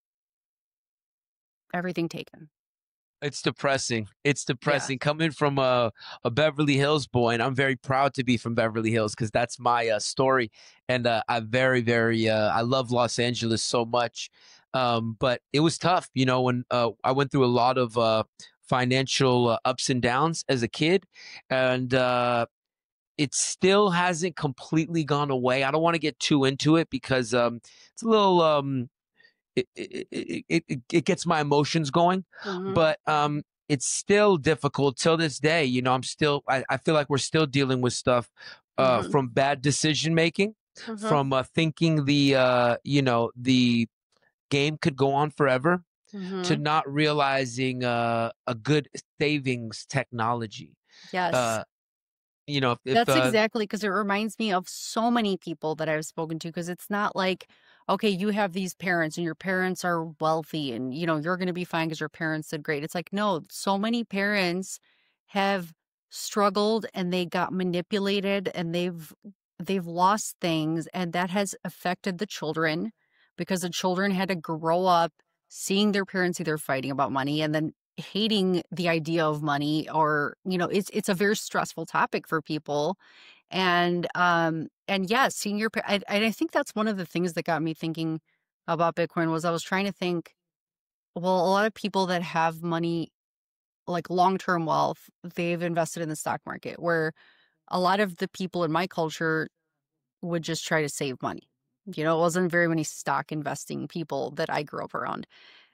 everything taken. It's depressing. It's Yeah. depressing coming from a a Beverly Hills boy, and I'm very proud to be from Beverly Hills because that's my, uh, story, and, uh, I very, very, uh I love Los Angeles so much, um, but it was tough, you know, when, uh, I went through a lot of, uh, financial, uh, ups and downs as a kid, and, uh, it still hasn't completely gone away. I don't wanna get too into it because, um, it's a little, um it it it it it it gets my emotions going, Mhm. but, um, it's still difficult till this day, you know, I'm still I I feel like we're still dealing with stuff, uh, Mhm. from bad decision making, Mhm. from, uh, thinking the, uh, you know, the game could go on forever, to Mhm. not realizing, uh, a good savings technology. Yes. Uh, you know, if if, That's uh exactly because it reminds me of so many people that I've spoken to. Because it's not like, okay, you have these parents and your parents are wealthy and, you know, you're going to be fine because your parents did great. It's like, no, so many parents have struggled and they got manipulated and they've they've lost things and that has affected the children because the children had to grow up seeing their parents either fighting about money and then hating the idea of money or, you know, it's it's a very stressful topic for people and, um, and yeah, seeing your pa and and I think that's one of the things that got me thinking about Bitcoin was I was trying to think, well, a lot of people that have money, like long-term wealth, they've invested in the stock market, where a lot of the people in my culture would just try to save money. You know, it wasn't very many stock investing people that I grew up around.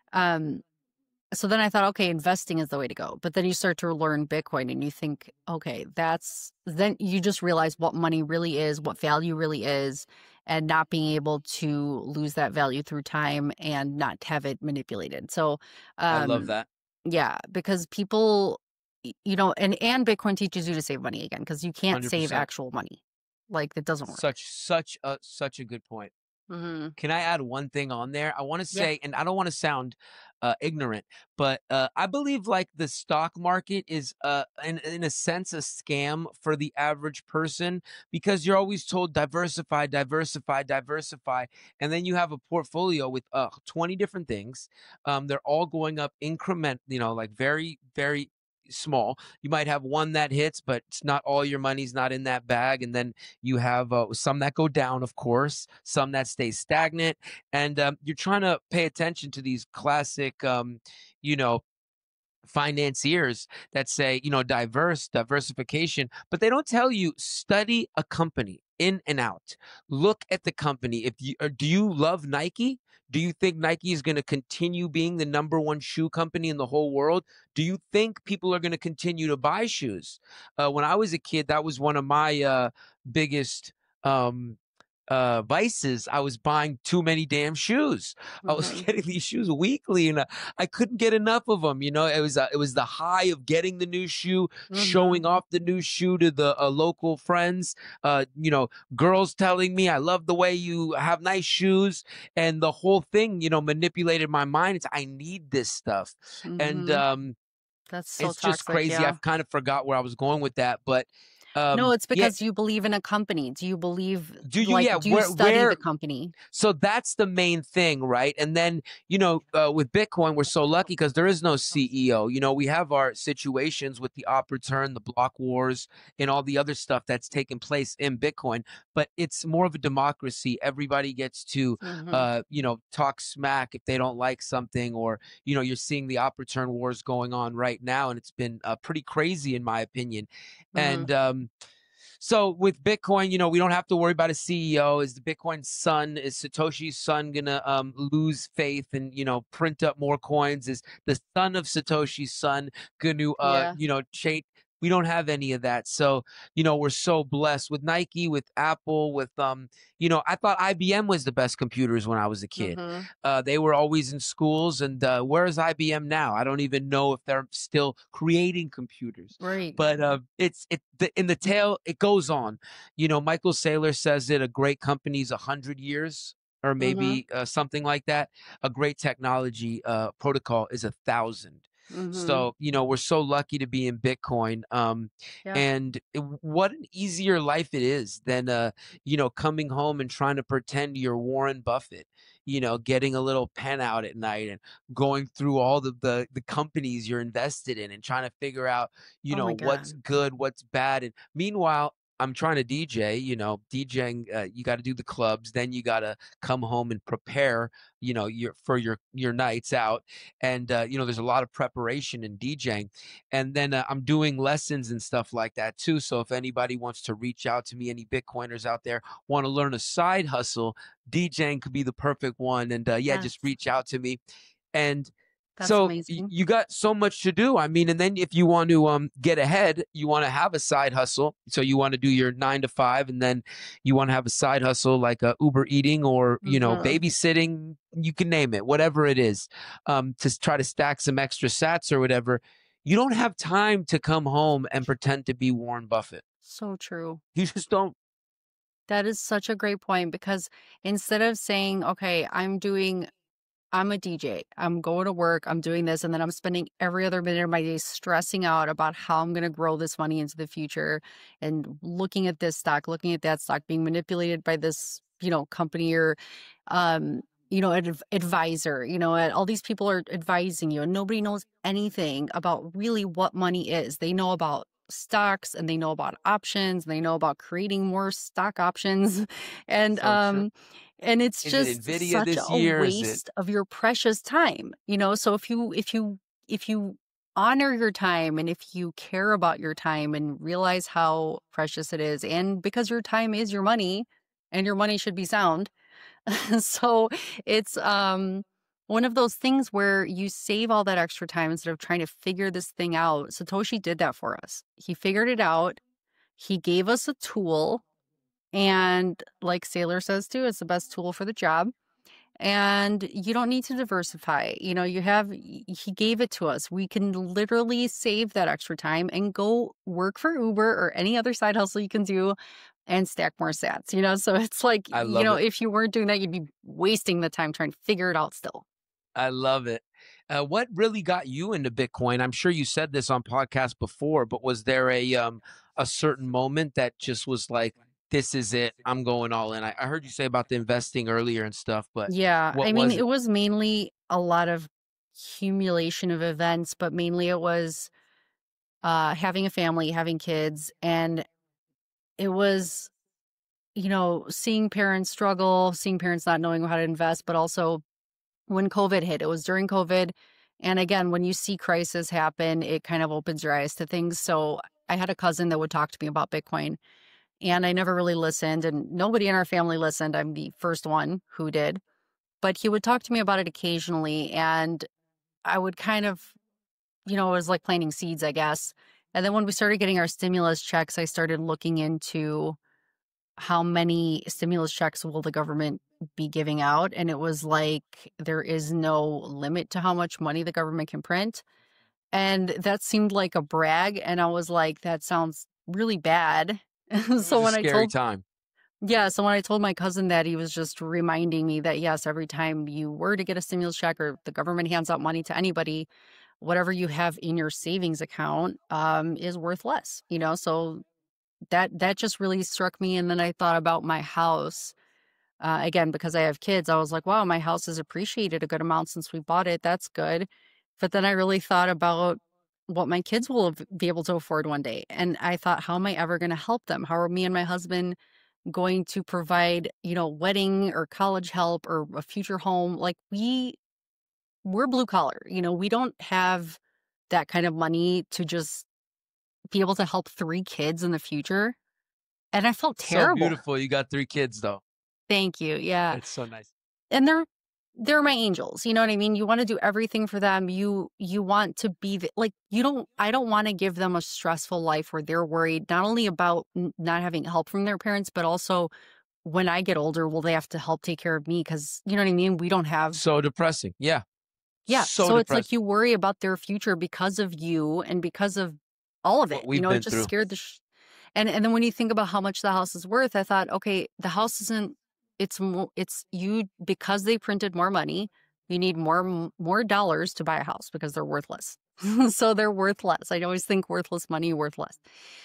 Um so then I thought, okay, investing is the way to go. But then you start to learn Bitcoin and you think, okay, that's then you just realize what money really is, what value really is, and not being able to lose that value through time and not have it manipulated. So, I love um, that. yeah, because people, y- you know, and and Bitcoin teaches you to save money again because you can't save one hundred percent. actual money. Like that doesn't work. Such such a such a good point. Hmm. Can I add one thing on there? I wanna Yeah. say, and I don't wanna sound, uh, ignorant, but, uh, I believe, like, the stock market is, uh, in in a sense, a scam for the average person because you're always told, "Diversify, diversify, diversify," and then you have a portfolio with, uh, twenty different things. Um, they're all going up increment you know, like, very, very small. You might have one that hits, but it's not all your money's not in that bag, and then you have uh, some that go down, of course, some that stay stagnant, and um, you're trying to pay attention to these classic, um, you know, financiers that say, you know, diverse, diversification, but they don't tell you study a company in and out. Look at the company. If you or do you love Nike? Do you think Nike is going to continue being the number one shoe company in the whole world? Do you think people are going to continue to buy shoes? Uh, when I was a kid, that was one of my uh, biggest um, uh, vices. I was buying too many damn shoes. I was Hmm. getting these shoes weekly, and uh, I couldn't get enough of them. You know, it was uh, it was the high of getting the new shoe, Hmm. showing off the new shoe to the uh, local friends. Uh, you know, girls telling me I love the way you have nice shoes, and the whole thing, you know, manipulated my mind. It's I need this stuff, and Hmm. um, That's so it's just toxic. crazy. Yeah. I've kind of forgot where I was going with that, but No, um, it's yeah. because you believe in a company. Do you believe Do you? like, Yeah. do you Where? study the Where? company? So that's the main thing, right? And then, you know, uh, with Bitcoin, we're so lucky because there is no C E O. You know, we have our situations with the op return, the block wars, and all the other stuff that's taken place in Bitcoin, but it's more of a democracy. Everybody gets to, Mhm, uh, you know, talk smack if they don't like something, or, you know, you're seeing the op return wars going on right now, and it's been uh, pretty crazy, in my opinion. mhm, And, um, so with Bitcoin, you know, we don't have to worry about a C E O. Is the Bitcoin son, is Satoshi's son gonna um, lose faith and, you know, print up more coins? Is the son of Satoshi's son gonna uh, yeah, you know, change? We don't have any of that. So, you know, we're so blessed with Nike, with Apple, with um, you know, I thought I B M was the best computers when I was a kid. mhm, Uh, they were always in schools, and uh, where is I B M now? I don't even know if they're still creating computers. right, But uh, it's it the, in the tail. It goes on. You know, Michael Saylor says that a great company's a hundred years, or mhm, maybe uh, something like that. A great technology uh, protocol is a thousand. mhm, So you know, we're so lucky to be in Bitcoin. Um, yeah, and it, what an easier life it is than uh, you know, coming home and trying to pretend you're Warren Buffett. You know, getting a little pen out at night and going through all the, the the companies you're invested in and trying to figure out, you oh know, my what's god, good, what's bad. And meanwhile, I'm trying to D J, you know, DJing, uh, you got to do the clubs, then you got to come home and prepare, you know, your for your your nights out. And uh, you know, there's a lot of preparation in DJing. And then uh, I'm doing lessons and stuff like that too. So if anybody wants to reach out to me, any Bitcoiners out there want to learn a side hustle, DJing could be the perfect one. And uh, yeah, just yes, reach out to me. And that's so y- amazing. you got so much to do. I mean, and then if you want to um get ahead, you want to have a side hustle. So you want to do your nine to five, and then you want to have a side hustle like uh, Uber eating, or you know, Mhm, babysitting. You can name it, whatever it is, um, to s- try to stack some extra sats or whatever. You don't have time to come home and pretend to be Warren Buffett. so true. You just don't. That is such a great point because instead of saying, okay, I'm doing I'm a D J. I'm going to work. I'm doing this. And then I'm spending every other minute of my day stressing out about how I'm going to grow this money into the future and looking at this stock, looking at that stock, being manipulated by this, you know, company or, um, you know, an adv- advisor, you know, and all these people are advising you and nobody knows anything about really what money is. They know about stocks and they know about options and they know about creating more stock options. And, So true. um, and it's Is it just Nvidia such this a year? Is it waste of your precious time, you know? So if you if you if you honor your time and if you care about your time and realize how precious it is, and because your time is your money and your money should be sound. So it's um one of those things where you save all that extra time instead of trying to figure this thing out. Satoshi did that for us. He figured it out. He gave us a tool. And like Sailor says too, it's the best tool for the job. And you don't need to diversify. You know, you have, y- he gave it to us. We can literally save that extra time and go work for Uber or any other side hustle you can do and stack more sats, you know? So it's like, I you love know, it. if you weren't doing that, you'd be wasting the time trying to figure it out still. I love it. Uh, what really got you into Bitcoin? I'm sure you said this on podcasts before, but was there a um a certain moment that just was like, this is it, I'm going all in? I, I heard you say about the investing earlier and stuff, but Yeah. I what mean, was it? it was mainly a lot of accumulation of events, but mainly it was uh, having a family, having kids, and it was, you know, seeing parents struggle, seeing parents not knowing how to invest, but also when COVID hit, it was during COVID. And again, when you see crisis happen, it kind of opens your eyes to things. So I had a cousin that would talk to me about Bitcoin, and I never really listened, and nobody in our family listened. I'm the first one who did, but he would talk to me about it occasionally. And I would kind of, you know, it was like planting seeds, I guess. And then when we started getting our stimulus checks, I started looking into how many stimulus checks will the government be giving out? And it was like there is no limit to how much money the government can print. And that seemed like a brag. And I was like, that sounds really bad. It was So a when I scary told, time. yeah, so when I told my cousin that, he was just reminding me that, yes, every time you were to get a stimulus check or the government hands out money to anybody, whatever you have in your savings account um, is worth less, you know? So that that just really struck me. And then I thought about my house. Uh, again, because I have kids, I was like, wow, my house has appreciated a good amount since we bought it. That's good. But then I really thought about what my kids will v- be able to afford one day. And I thought, how am I ever going to help them? How are me and my husband going to provide, you know, wedding or college help or a future home? Like we, we're blue collar, you know, we don't have that kind of money to just be able to help three kids in the future. And I felt So terrible. beautiful. You got three kids though. Thank you. Yeah. That's so nice. And they're they're my angels. You know what I mean? You want to do everything for them. You you want to be the, like you don't I don't want to give them a stressful life where they're worried not only about n- not having help from their parents, but also when I get older, will they have to help take care of me? Because you know what I mean? We don't have, So depressing. Yeah. yeah. So So it's like depressing. you worry about their future because of you and because of all of What it. You we've know, it been just through. scared the sh- And and then when you think about how much the house is worth, I thought, okay, the house isn't. It's more. It's you because they printed more money. You need more m- more dollars to buy a house because they're worthless. So they're worth less. I always think worthless money worth less.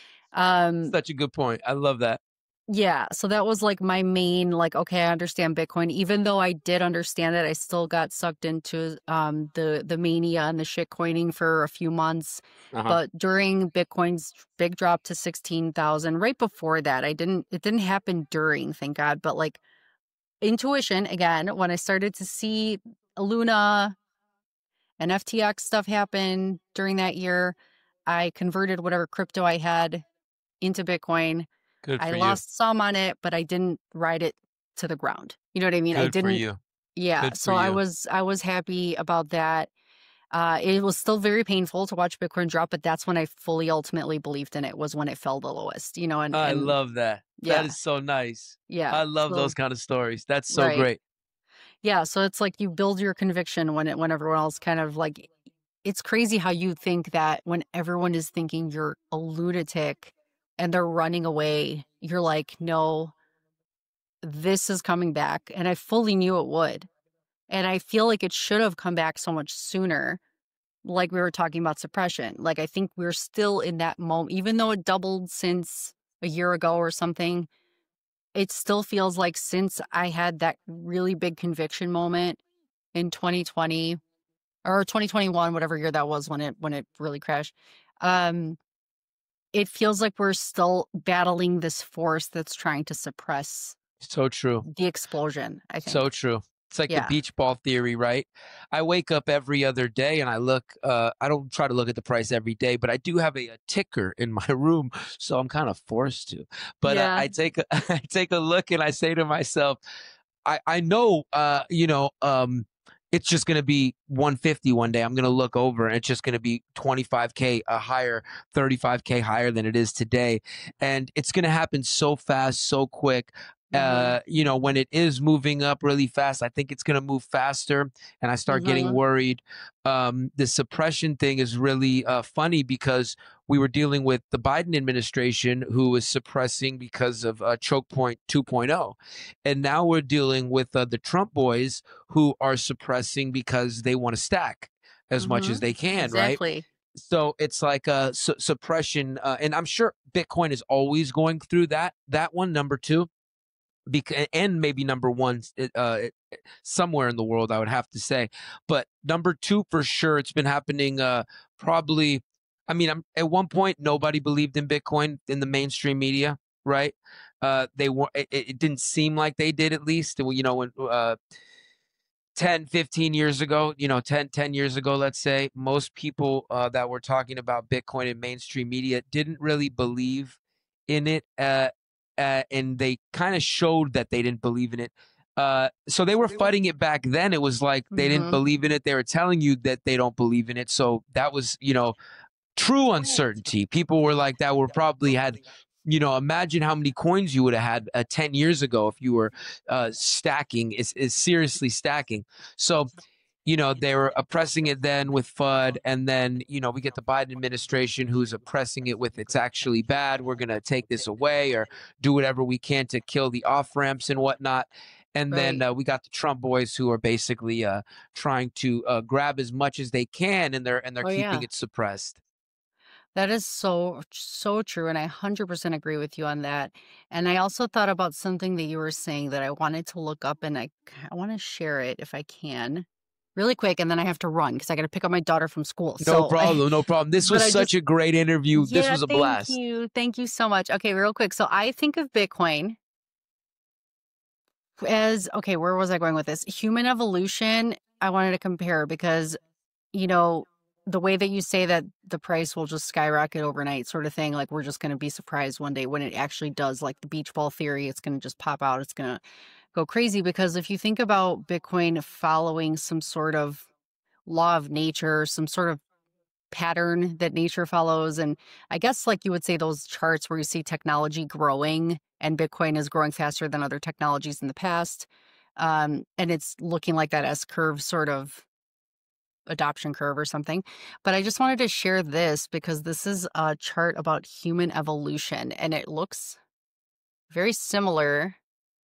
Um, Such a good point. I love that. yeah. So that was like my main. Like, okay, I understand Bitcoin. Even though I did understand it, I still got sucked into um the the mania and the shit coining for a few months. Uh-huh. But during Bitcoin's big drop to sixteen thousand, right before that, I didn't, it didn't happen during, thank God. But like intuition, again, when I started to see Luna and F T X stuff happen during that year, I converted whatever crypto I had into Bitcoin. Good I for you. lost some on it, but I didn't ride it to the ground. You know what I mean? I Good for didn't, you. yeah. Good for So I you. was, I was happy about that. Uh, it was still very painful to watch Bitcoin drop, but that's when I fully ultimately believed in it, was when it fell the lowest, you know, and, I and love that. That yeah, is so nice. yeah. I love So, those kind of stories. That's so right. great. Yeah. So it's like you build your conviction when it, when everyone else kind of like, it's crazy how you think that when everyone is thinking you're a lunatic and they're running away, you're like, no, this is coming back, and I fully knew it would. And I feel like it should have come back so much sooner. Like we were talking about suppression. Like I think we're still in that moment, even though it doubled since a year ago or something. It still feels like since I had that really big conviction moment in twenty twenty or twenty twenty-one, whatever year that was when it when it really crashed. Um, it feels like we're still battling this force that's trying to suppress So true. the explosion, I So think. true. It's like the Yeah. beach ball theory, right? I wake up every other day and I look, uh, I don't try to look at the price every day, but I do have a, a ticker in my room, so I'm kind of forced to. But uh, Yeah. I take a, I take a look and I say to myself, I, I know, uh, you know, um, it's just going to be one fifty one day. I'm going to look over and it's just going to be twenty-five K uh, higher, thirty-five K higher than it is today. And it's going to happen so fast, so quick. Mm-hmm. Uh, you know, when it is moving up really fast, I think it's going to move faster and I start getting Mm-hmm. worried. Um, the suppression thing is really uh, funny because we were dealing with the Biden administration who was suppressing because of uh, choke point 2.0. And now we're dealing with uh, the Trump boys who are suppressing because they want to stack as much Mm-hmm. as they can, right? Exactly. So it's like a su- suppression, uh, and I'm sure Bitcoin is always going through that. That one, number two, because and maybe number one, uh, somewhere in the world, I would have to say. But number two, for sure, it's been happening. Uh, probably, I mean, I'm, at one point, nobody believed in Bitcoin in the mainstream media, right? Uh, they were. It, it didn't seem like they did, at least. You know, when uh, ten, fifteen years ago, you know, ten, ten years ago, let's say, most people uh, that were talking about Bitcoin in mainstream media didn't really believe in it. Uh, uh, and they kind of showed that they didn't believe in it. Uh, so they were fighting it back then. It was like they didn't Mm-hmm. believe in it. They were telling you that they don't believe in it. So that was, you know, true uncertainty. People were like that were probably had, you know, imagine how many coins you would have had uh, ten years ago if you were uh, stacking, is, is seriously stacking. So, you know, they were oppressing it then with FUD. And then, you know, we get the Biden administration who's oppressing it with it's actually bad. We're going to take this away or do whatever we can to kill the off ramps and whatnot. And then Right. uh, we got the Trump boys who are basically uh, trying to uh, grab as much as they can, and they're and they're Oh keeping yeah. it suppressed. That is so, so true. And I one hundred percent agree with you on that. And I also thought about something that you were saying that I wanted to look up and I, I want to share it if I can really quick. And then I have to run because I got to pick up my daughter from school. No So I, problem, no problem. This but was I such just, a great interview. This yeah, was a thank blast. you. Thank you so much. Okay, real quick. So I think of Bitcoin as, okay, where was I going with this? Human evolution. I wanted to compare because you know, the way that you say that the price will just skyrocket overnight, sort of thing, like we're just going to be surprised one day when it actually does, like the beach ball theory, it's going to just pop out. It's going to go crazy. Because if you think about Bitcoin following some sort of law of nature, some sort of pattern that nature follows, and I guess like you would say those charts where you see technology growing and Bitcoin is growing faster than other technologies in the past. Um, and it's looking like that S curve sort of adoption curve or something. But I just wanted to share this because this is a chart about human evolution and it looks very similar.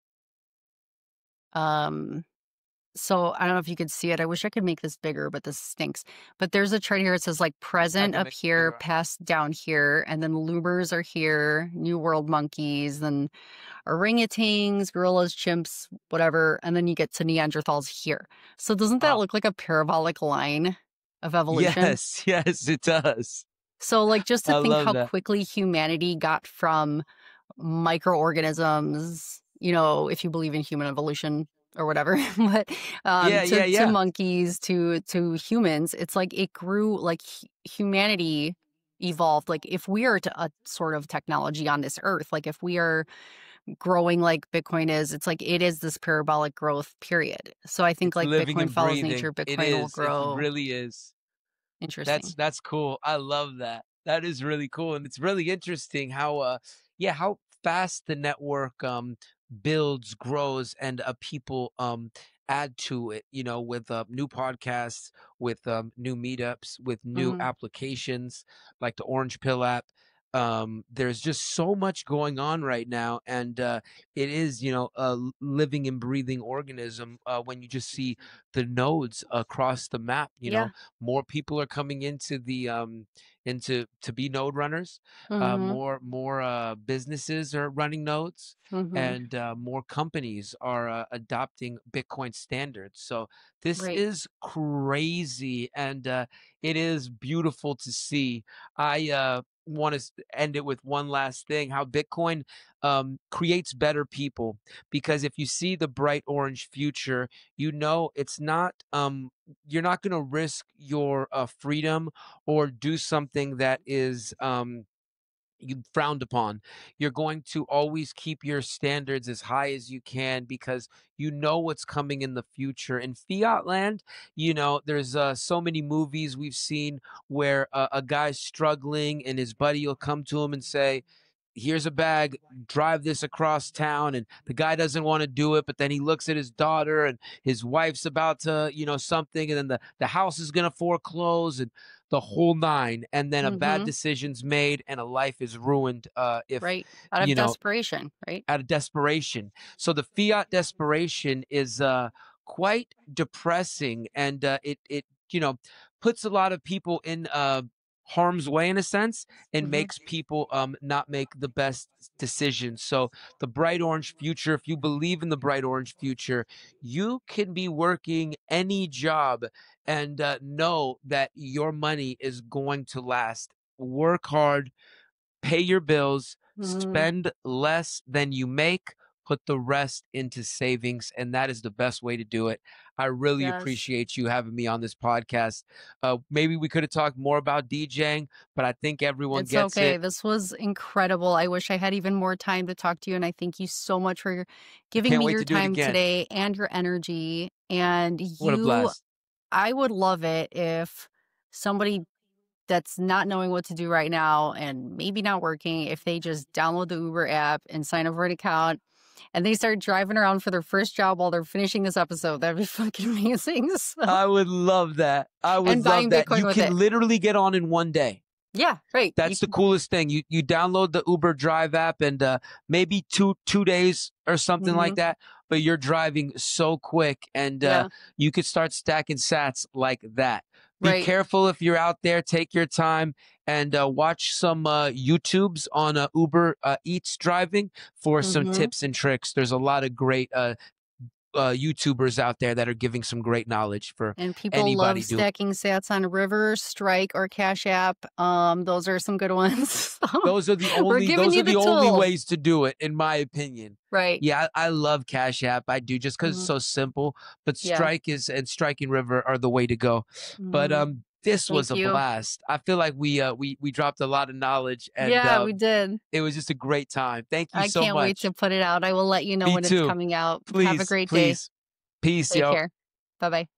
Um, so I don't know if you could see it. I wish I could make this bigger, but this stinks. But there's a chart here. It says like I present can up make it here, bigger. past down here, and then loomers are here, New World monkeys, then orangutans, gorillas, chimps, whatever, and then you get to Neanderthals here. So doesn't that Uh, look like a parabolic line of evolution? yes, yes, it does. So, like, just to I think love how that. quickly humanity got from microorganisms, you know, if you believe in human evolution or whatever, but um, Yeah, to yeah, to yeah. monkeys, to to humans, it's like it grew. Like hu- humanity evolved. Like if we are to a sort of technology on this earth, like if we are growing like Bitcoin is, it's like it is this parabolic growth period. So I think It's like living Bitcoin and follows breathing. nature, It Bitcoin will is. It grow. really is. That's Interesting. that's cool. I love that. That is really cool, and it's really interesting how, uh, yeah, how fast the network um builds, grows, and uh, people um add to it. You know, with uh, new podcasts, with um, new meetups, with new Hmm. applications like the Orange Pill app. Um, there's just so much going on right now, and uh, it is, you know, a l- living and breathing organism. Uh, when you just see the nodes across the map, you know, Yeah. more people are coming into the um, into to be node runners. Uh, Mhm. more more uh, businesses are running nodes, Mhm. and uh, more companies are uh, adopting Bitcoin standards. So this Right. is crazy, and uh, it is beautiful to see. I uh, want to end it with one last thing: how Bitcoin um, creates better people. Because if you see the bright orange future, you know it's not. Um, you're not going to risk your uh, freedom or do something that is um, you frowned upon. You're going to always keep your standards as high as you can because you know what's coming in the future. In fiat land, you know, there's uh, so many movies we've seen where uh, a guy's struggling and his buddy will come to him and say, here's a bag, drive this across town. And the guy doesn't want to do it, but then he looks at his daughter and his wife's about to, you know, something, and then the, the house is going to foreclose and the whole nine. And then a bad Mhm. decision's made and a life is ruined uh, if, Right. Out of you know, desperation, right? out of desperation. So the fiat desperation is uh, quite depressing, and uh, it it you know puts a lot of people in uh, harm's way in a sense, and Mhm. makes people um, not make the best decisions. So the bright orange future, if you believe in the bright orange future, you can be working any job and uh, know that your money is going to last. Work hard, pay your bills, Mhm. spend less than you make, put the rest into savings, and that is the best way to do it. I really Yes. appreciate you having me on this podcast. Uh, maybe we could have talked more about DJing, but I think everyone It's gets okay. it. This was incredible. I wish I had even more time to talk to you, and I thank you so much for I giving can't me wait your to do it time again. today and your energy. And What a you blast. I would love it if somebody that's not knowing what to do right now and maybe not working, if they just download the Uber app and sign up for an account and they start driving around for their first job while they're finishing this episode. That'd be fucking amazing. So, I would love that. I would and love buying that. Bitcoin You with can it. literally get on in one day. Yeah, right. You That's the can, coolest thing. You you download the Uber Drive app and uh, maybe two two days or something like mhm. that. But you're driving so quick, and uh, Yeah, you could start stacking Sats like that. Be right. careful if you're out there. Take your time and uh, watch some uh, YouTubes on uh, Uber uh, Eats driving for some hmm tips and tricks. There's a lot of great uh, uh, YouTubers out there that are giving some great knowledge for And people love anybody doing. stacking sats on River, Strike, or Cash App. Um, those are some good ones. So, Those are the we're only giving those you are the the only tools. ways to do it, in my opinion. Right. Yeah, I, I love Cash App. I do just because it's Mhm. so simple. But Yeah. Strike is and Striking River are the way to go. But Mhm. um, this was Thank a you. blast. I feel like we uh we we dropped a lot of knowledge, and Yeah, we um, did. it was just a great time. Thank you I so can't wait much. to put it out. I will let you know Me when it's too. coming out. Have a Please, great day. please. Peace, Take yo. care. Bye bye.